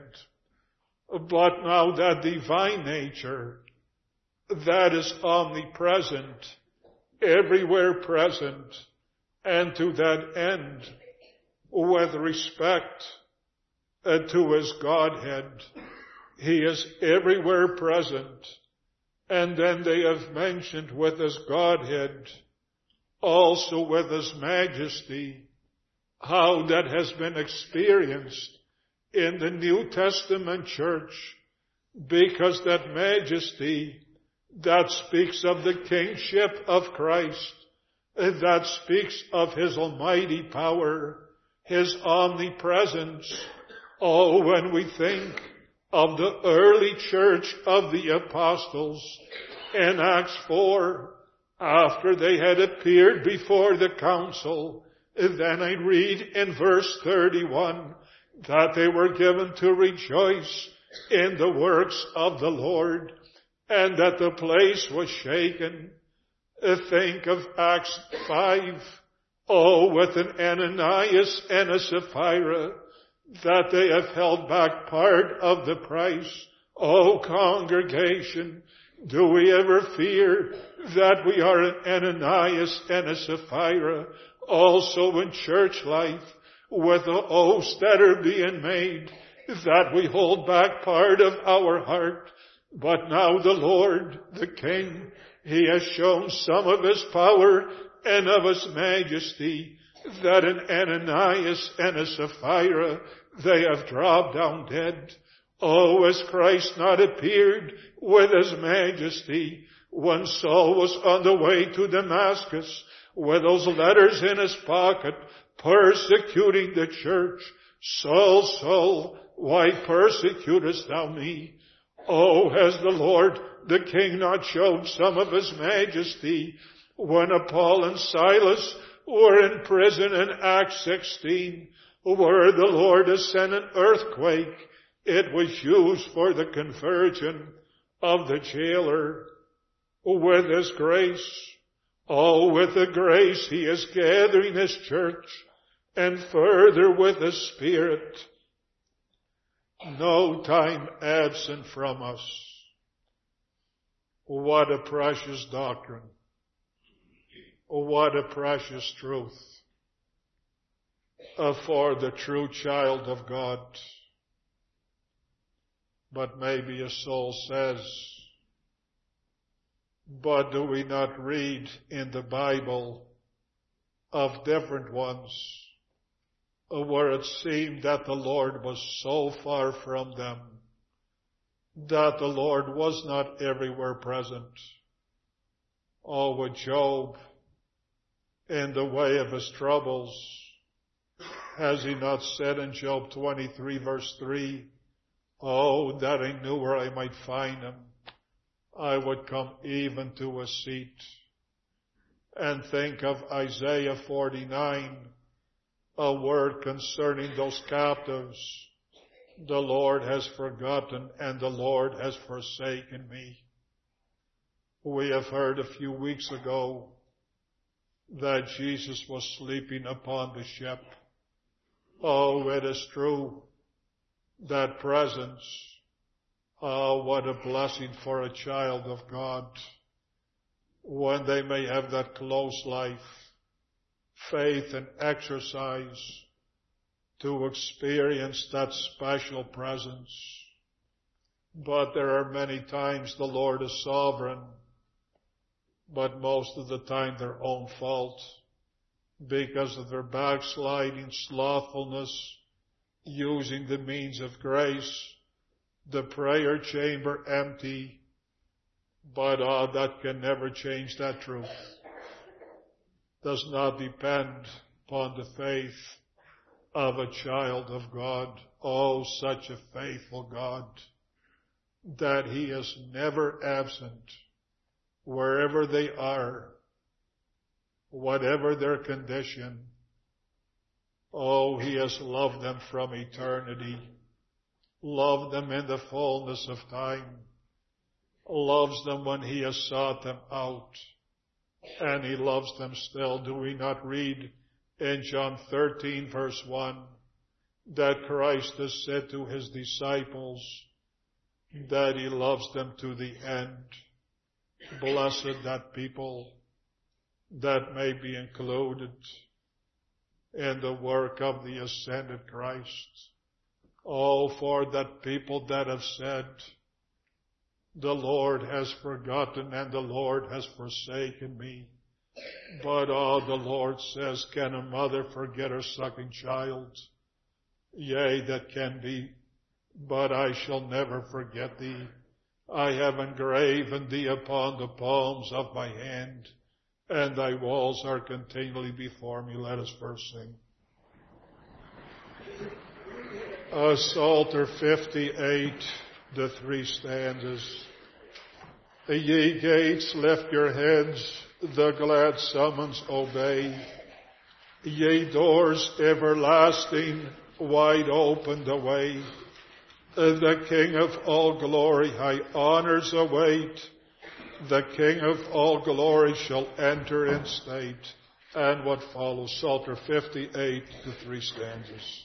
But now that divine nature, that is omnipresent, everywhere present, and to that end, with respect to his Godhead, he is everywhere present. And then they have mentioned with his Godhead, also with his majesty, how that has been experienced in the New Testament church, because that majesty, that speaks of the kingship of Christ, that speaks of his almighty power, his omnipresence. Oh, when we think of the early church of the apostles in Acts 4, after they had appeared before the council, then I read in verse 31 that they were given to rejoice in the works of the Lord, and that the place was shaken, Think of Acts 5. Oh, with an Ananias and a Sapphira, that they have held back part of the price. Oh, congregation, do we ever fear that we are an Ananias and a Sapphira also in church life, with the oaths that are being made, that we hold back part of our heart? But now the Lord, the King, He has shown some of His power and of His majesty, that an Ananias and a Sapphira, they have dropped down dead. Oh, has Christ not appeared with His majesty when Saul was on the way to Damascus with those letters in his pocket, persecuting the church? Saul, Saul, why persecutest thou me? Oh, has the Lord, the King, not shown some of His majesty when Paul and Silas were in prison in Acts 16, where the Lord has sent an earthquake? It was used for the conversion of the jailer. With His grace, oh, with the grace He is gathering His church, and further with His Spirit. No time absent from us. What a precious doctrine. What a precious truth for the true child of God. But maybe a soul says, but do we not read in the Bible of different ones where it seemed that the Lord was so far from them, that the Lord was not everywhere present? Oh, with Job, in the way of his troubles, has He not said in Job 23 verse 3, oh, that I knew where I might find Him, I would come even to a seat. And think of Isaiah 49, a word concerning those captives. The Lord has forgotten and the Lord has forsaken me. We have heard a few weeks ago that Jesus was sleeping upon the ship. Oh, it is true, that presence. Oh, what a blessing for a child of God, when they may have that close life, faith and exercise to experience that special presence. But there are many times the Lord is sovereign, but most of the time their own fault, because of their backsliding, slothfulness, using the means of grace, the prayer chamber empty. But that can never change that truth. Does not depend upon the faith of a child of God. Oh, such a faithful God, that He is never absent wherever they are, whatever their condition. Oh, He has loved them from eternity, loved them in the fullness of time, loves them when He has sought them out, and He loves them still. Do we not read in John 13 verse 1 that Christ has said to His disciples that He loves them to the end? Blessed that people that may be included in the work of the ascended Christ. Oh, for that people that have said, the Lord has forgotten and the Lord has forsaken me. But the Lord says, can a mother forget her sucking child? Yea, that can be, but I shall never forget thee. I have engraven thee upon the palms of my hand, and thy walls are continually before me. Let us first sing. Psalter 58, the 3 stanzas. Ye gates, lift your heads, the glad summons obey. Ye doors everlasting, wide open the way. The King of all glory high honors await. the King of all glory shall enter in state. And what follows, Psalter 58, the 3 stanzas.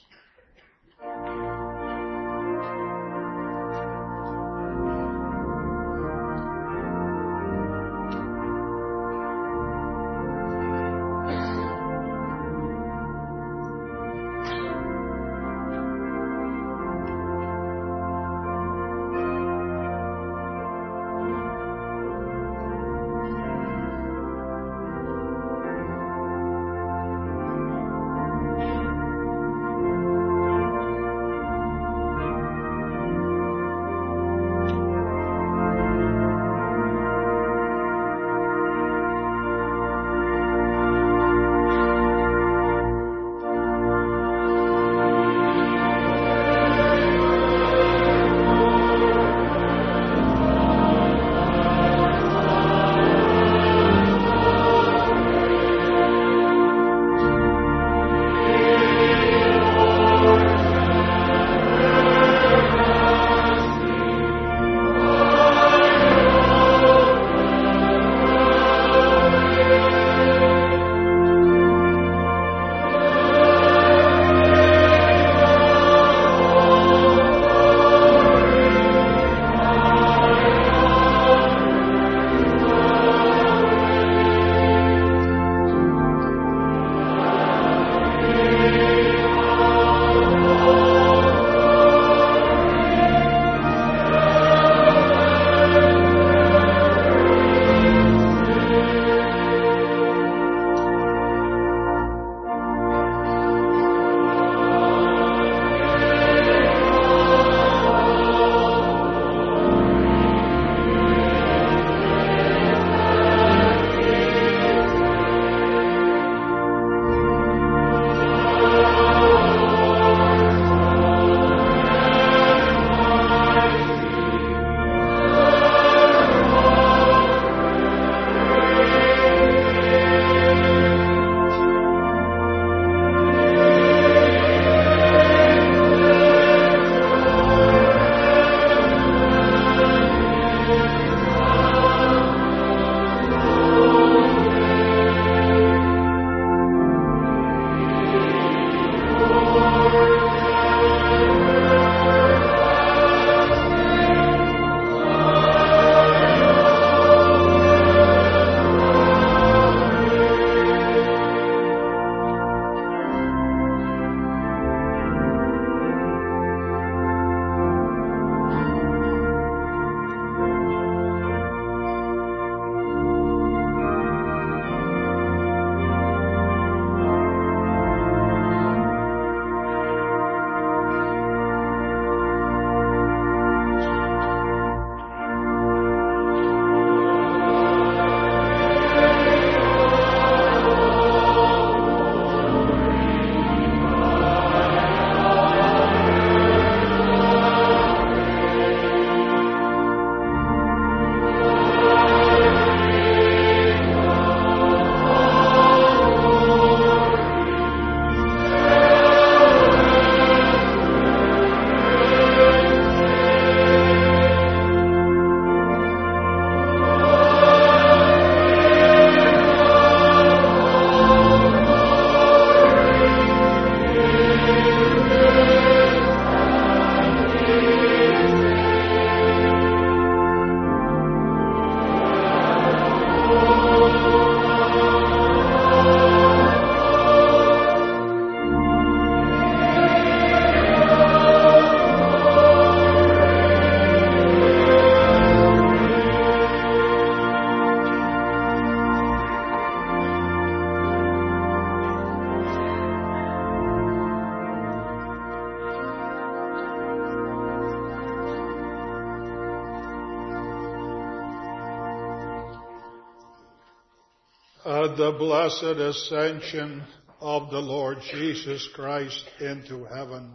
The blessed ascension of the Lord Jesus Christ into heaven.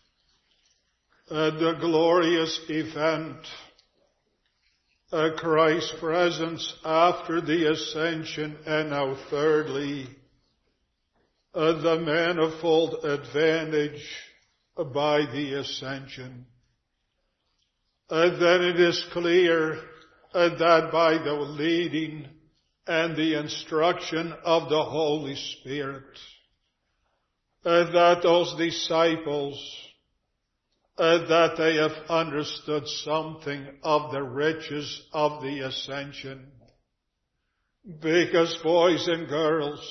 The glorious event, Christ's presence after the ascension, and now thirdly, the manifold advantage by the ascension. Then it is clear that by the leading and the instruction of the Holy Spirit, that those disciples, that they have understood something of the riches of the ascension. Because, boys and girls,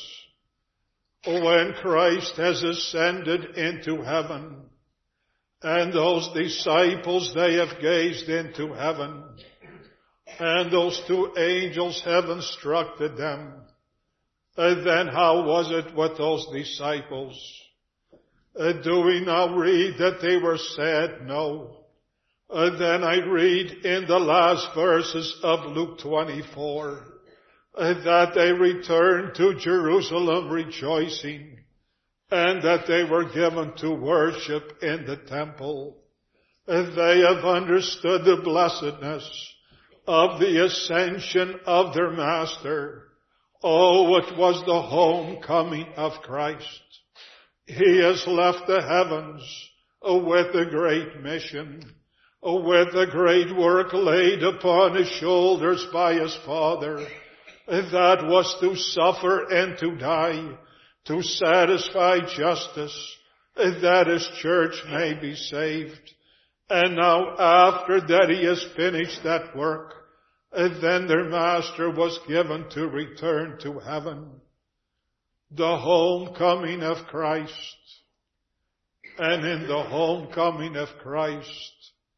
when Christ has ascended into heaven, and those disciples, they have gazed into heaven, and those two angels have instructed them, then how was it with those disciples? Do we now read that they were sad? No. Then I read in the last verses of Luke 24 that they returned to Jerusalem rejoicing, and that they were given to worship in the temple. They have understood the blessedness of the ascension of their Master. Oh, it was the homecoming of Christ. He has left the heavens with a great mission, with a great work laid upon his shoulders by his Father. That was to suffer and to die, to satisfy justice, that his church may be saved. And now after that he has finished that work, then their Master was given to return to heaven. The homecoming of Christ. And in the homecoming of Christ,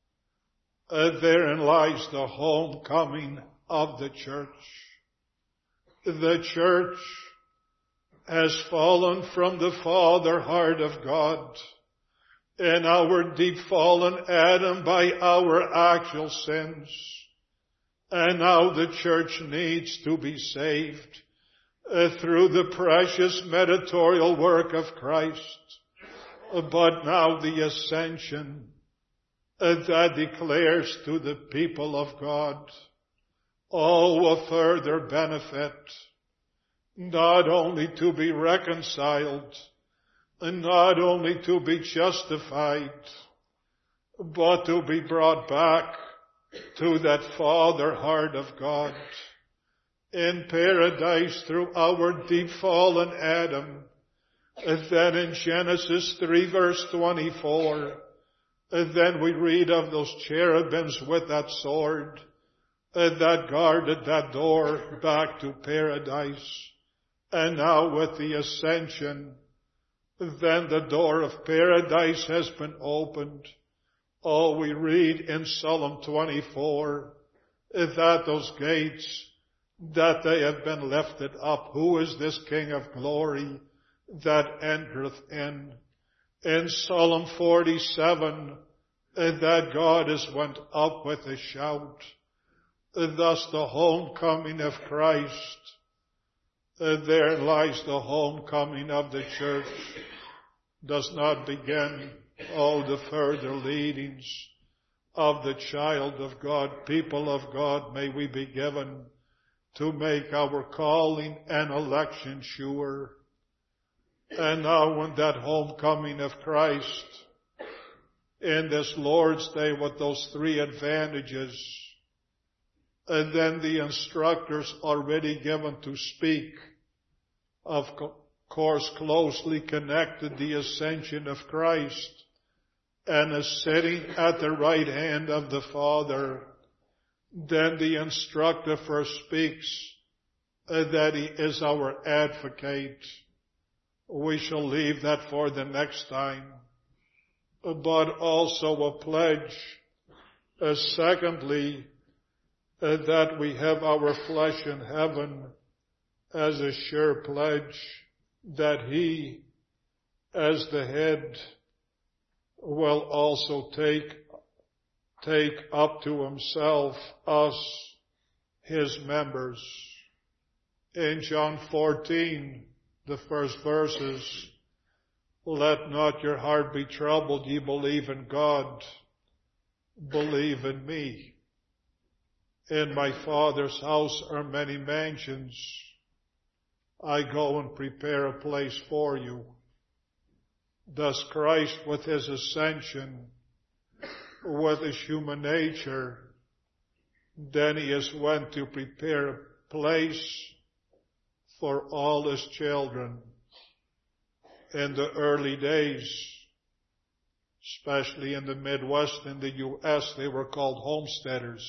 therein lies the homecoming of the church. The church has fallen from the Father heart of God, and our deep fallen Adam by our actual sins. And now the church needs to be saved through the precious mediatorial work of Christ. But now the ascension that declares to the people of God, a further benefit, not only to be reconciled, and not only to be justified, but to be brought back to that Father heart of God in paradise through our deep fallen Adam. Then in Genesis 3 verse 24, then we read of those cherubims with that sword that guarded that door back to paradise. And now with the ascension, then the door of paradise has been opened. Oh, we read in Psalm 24 that those gates, that they have been lifted up. Who is this King of glory that entereth in? In Psalm 47, that God has went up with a shout. Thus the homecoming of Christ. There lies the homecoming of the church. Does not begin, the further leadings of the child of God, people of God, may we be given to make our calling and election sure. And now when that homecoming of Christ in this Lord's Day with those three advantages, and then the instructors already given to speak, of course closely connected the ascension of Christ, and is sitting at the right hand of the Father. Then the instructor first speaks that he is our advocate. We shall leave that for the next time. But also a pledge. Secondly, that we have our flesh in heaven as a sure pledge that he, as the head, will also take up to himself us, his members. In John 14, the first verses, let not your heart be troubled. Ye believe in God, believe in me. In my Father's house are many mansions. I go and prepare a place for you. Thus Christ, with his ascension, with his human nature, Then he has went to prepare a place for all his children. In the early days, especially in the Midwest in the U.S., they were called homesteaders.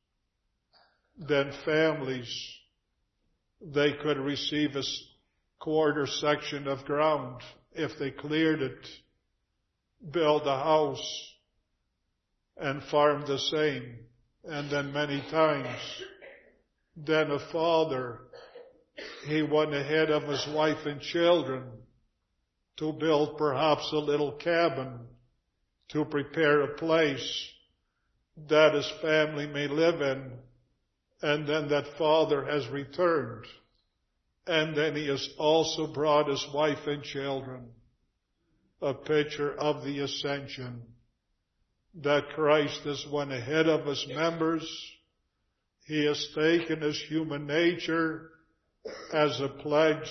Then families, they could receive a quarter section of ground if they cleared it, build a house, and farm the same. And then many times, then a father, he went ahead of his wife and children to build perhaps a little cabin, to prepare a place that his family may live in. And then that father has returned. And then he has also brought his wife and children. A picture of the ascension. That Christ has went ahead of his members. He has taken his human nature as a pledge.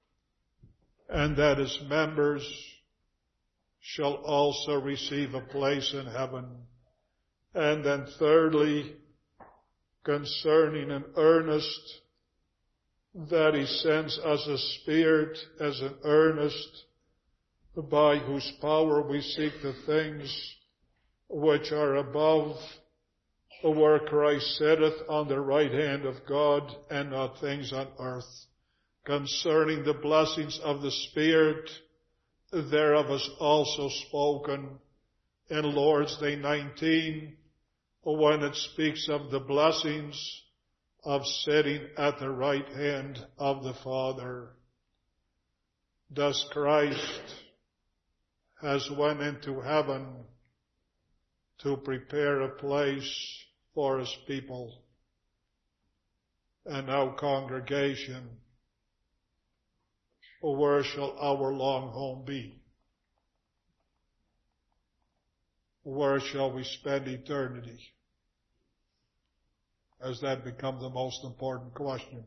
And that his members shall also receive a place in heaven. And then thirdly, concerning an earnest, that he sends us a Spirit as an earnest, by whose power we seek the things which are above, where Christ sitteth on the right hand of God, and not things on earth. Concerning the blessings of the Spirit, thereof is also spoken in Lord's Day 19, when it speaks of the blessings of sitting at the right hand of the Father. Thus Christ has went into heaven to prepare a place for his people. And now, congregation, where shall our long home be? Where shall we spend eternity? Has that become the most important question?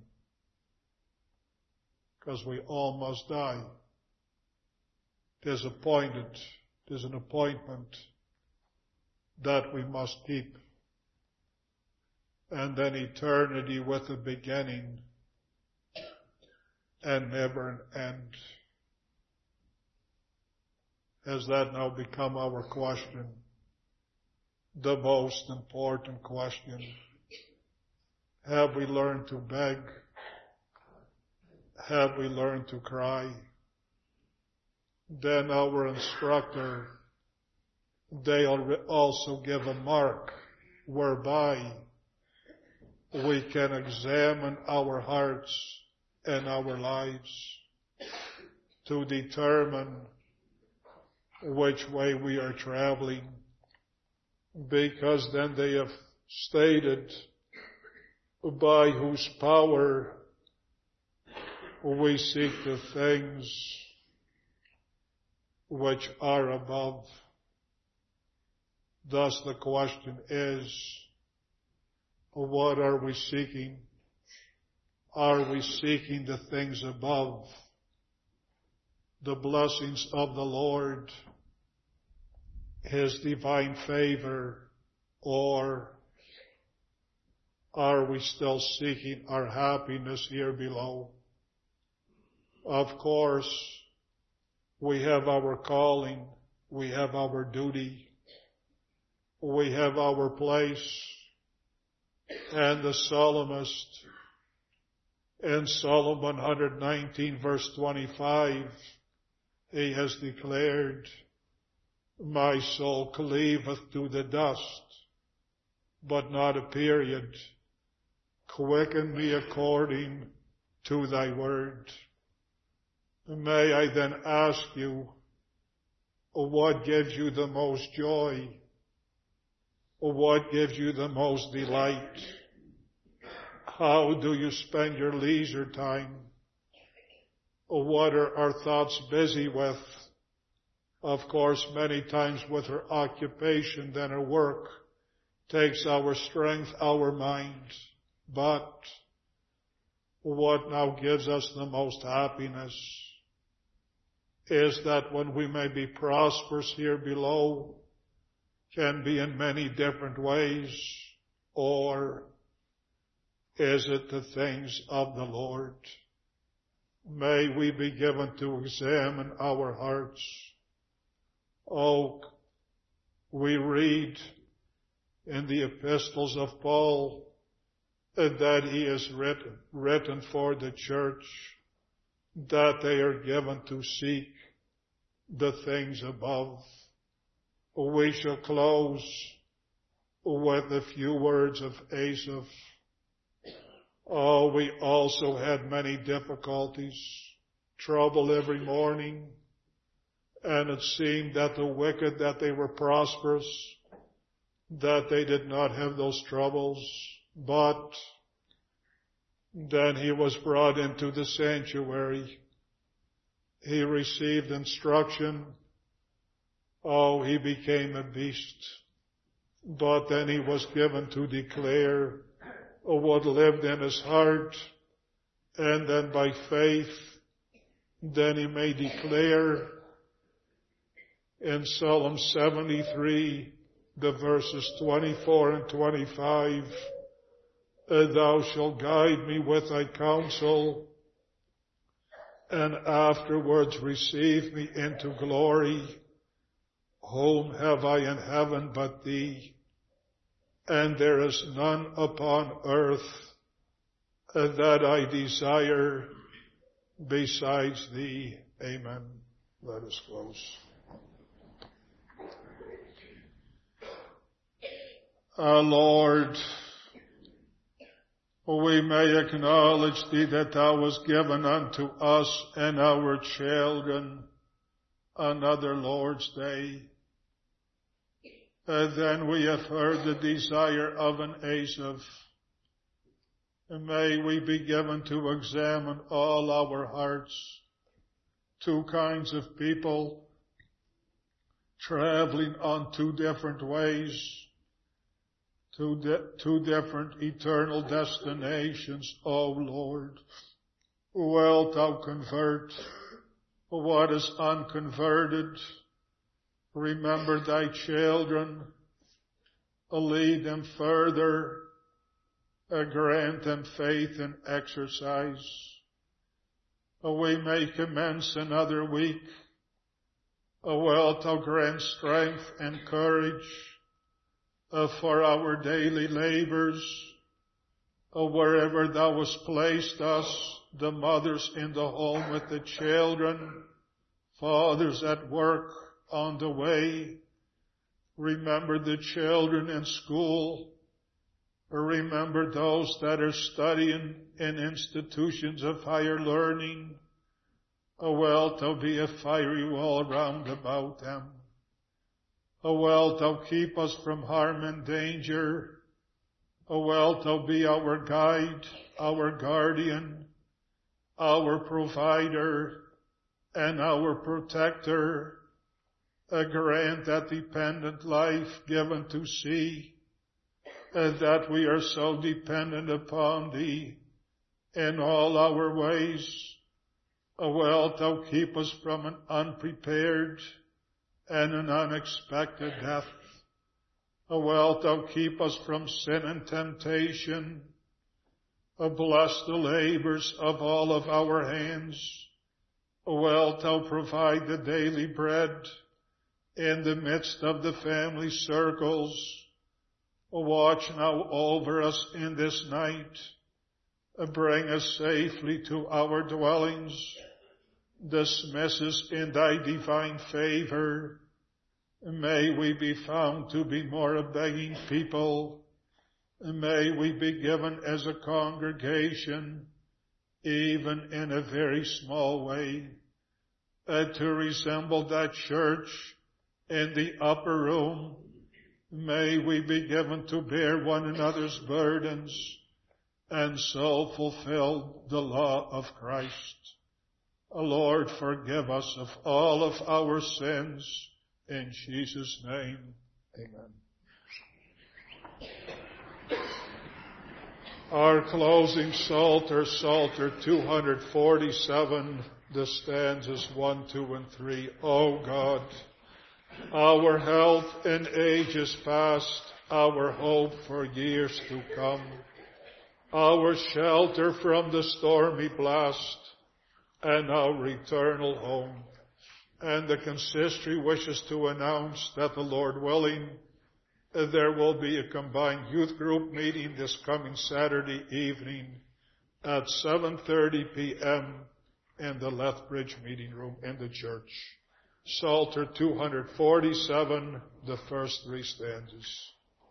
Because we all must die. It is appointed, it is an appointment that we must keep. And then eternity with a beginning and never an end. Has that now become our question? The most important question. Have we learned to beg? Have we learned to cry? Then our instructor, they also give a mark whereby we can examine our hearts and our lives to determine which way we are traveling, because then they have stated by whose power we seek the things which are above. Thus the question is, what are we seeking? Are we seeking the things above, the blessings of the Lord, His divine favor, or are we still seeking our happiness here below? Of course, we have our calling, we have our duty, we have our place, and the psalmist in Psalm 119 verse 25, he has declared, my soul cleaveth to the dust, but not a period. Quicken me according to thy word. May I then ask you, what gives you the most joy? What gives you the most delight? How do you spend your leisure time? What are our thoughts busy with? Of course, many times with our occupation, then our work takes our strength, our mind. But what now gives us the most happiness is that when we may be prosperous here below, can be in many different ways, or is it the things of the Lord? May we be given to examine our hearts. Oh, we read in the epistles of Paul that he is written for the church, that they are given to seek the things above. We shall close with a few words of Asaph. Oh, we also had many difficulties, trouble every morning, and it seemed that the wicked, that they were prosperous, that they did not have those troubles. But then he was brought into the sanctuary. He received instruction. Oh, he became a beast. But then he was given to declare what lived in his heart. And then by faith, then he may declare in Psalm 73, the verses 24 and 25, Thou shalt guide me with thy counsel, and afterwards receive me into glory. Whom have I in heaven but thee? And there is none upon earth that I desire besides thee. Amen. Let us close. Our Lord, we may acknowledge thee that thou hast given unto us and our children another Lord's Day. Then we have heard the desire of an Asaph. And may we be given to examine all our hearts. Two kinds of people traveling on two different ways, two different eternal destinations. O Lord, wilt thou convert what is unconverted? Remember thy children, lead them further, grant them faith and exercise. We may commence another week. Wilt thou grant strength and courage for our daily labors, wherever thou hast placed us, the mothers in the home with the children, fathers at work, on the way. Remember the children in school. Remember those that are studying in institutions of higher learning. Wilt thou be a fiery wall round about them. Wilt thou keep us from harm and danger. Wilt thou be our guide, our guardian, our provider, and our protector. Grant that dependent life given to see, that we are so dependent upon thee in all our ways. Wilt thou keep us from an unprepared and an unexpected death. Wilt thou keep us from sin and temptation. Bless the labors of all of our hands. Wilt thou provide the daily bread in the midst of the family circles. Watch now over us in this night. Bring us safely to our dwellings. Dismiss us in thy divine favor. May we be found to be more a begging people. May we be given as a congregation, even in a very small way, to resemble that church in the upper room. May we be given to bear one another's burdens and so fulfill the law of Christ. Lord, forgive us of all of our sins. In Jesus' name, amen. Our closing Psalter, Psalter 247, the stanzas 1, 2, and 3. O God, our help in ages past, our hope for years to come. our shelter from the stormy blast, and our eternal home. And the consistory wishes to announce that, the Lord willing, there will be a combined youth group meeting this coming Saturday evening at 7:30 p.m. in the Lethbridge meeting room in the church. Psalter 247, the first three stanzas.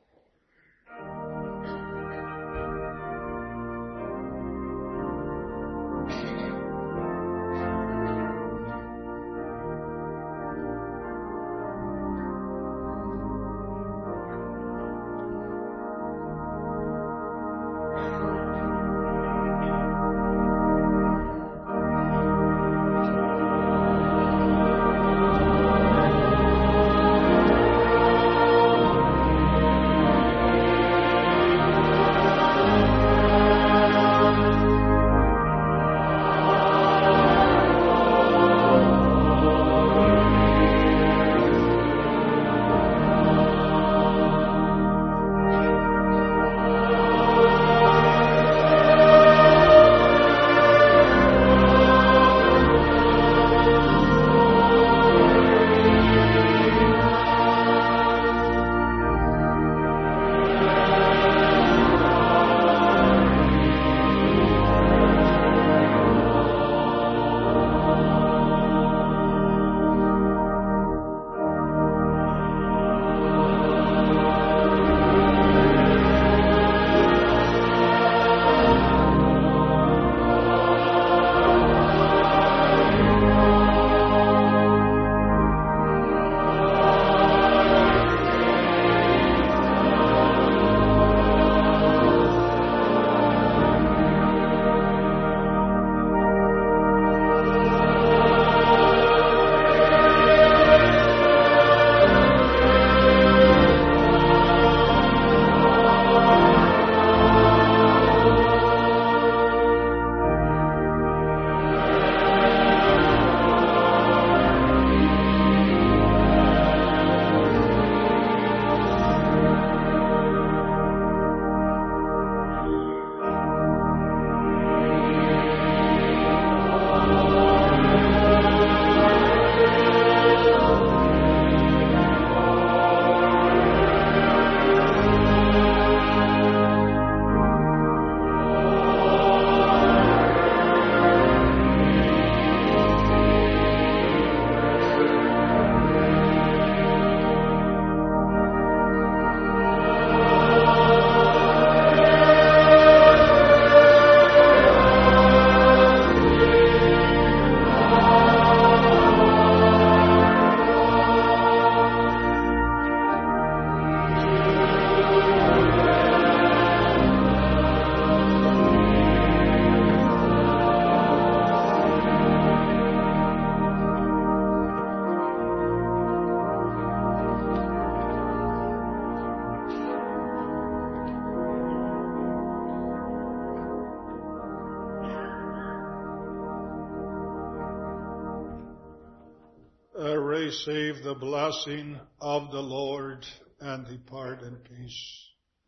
Receive the blessing of the Lord and depart in peace.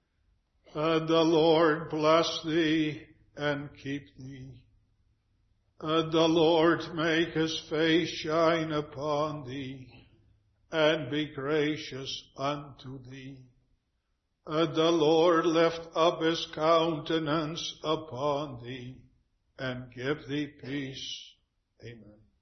The Lord bless thee and keep thee. The Lord make his face shine upon thee and be gracious unto thee. The Lord lift up his countenance upon thee and give thee peace. Amen.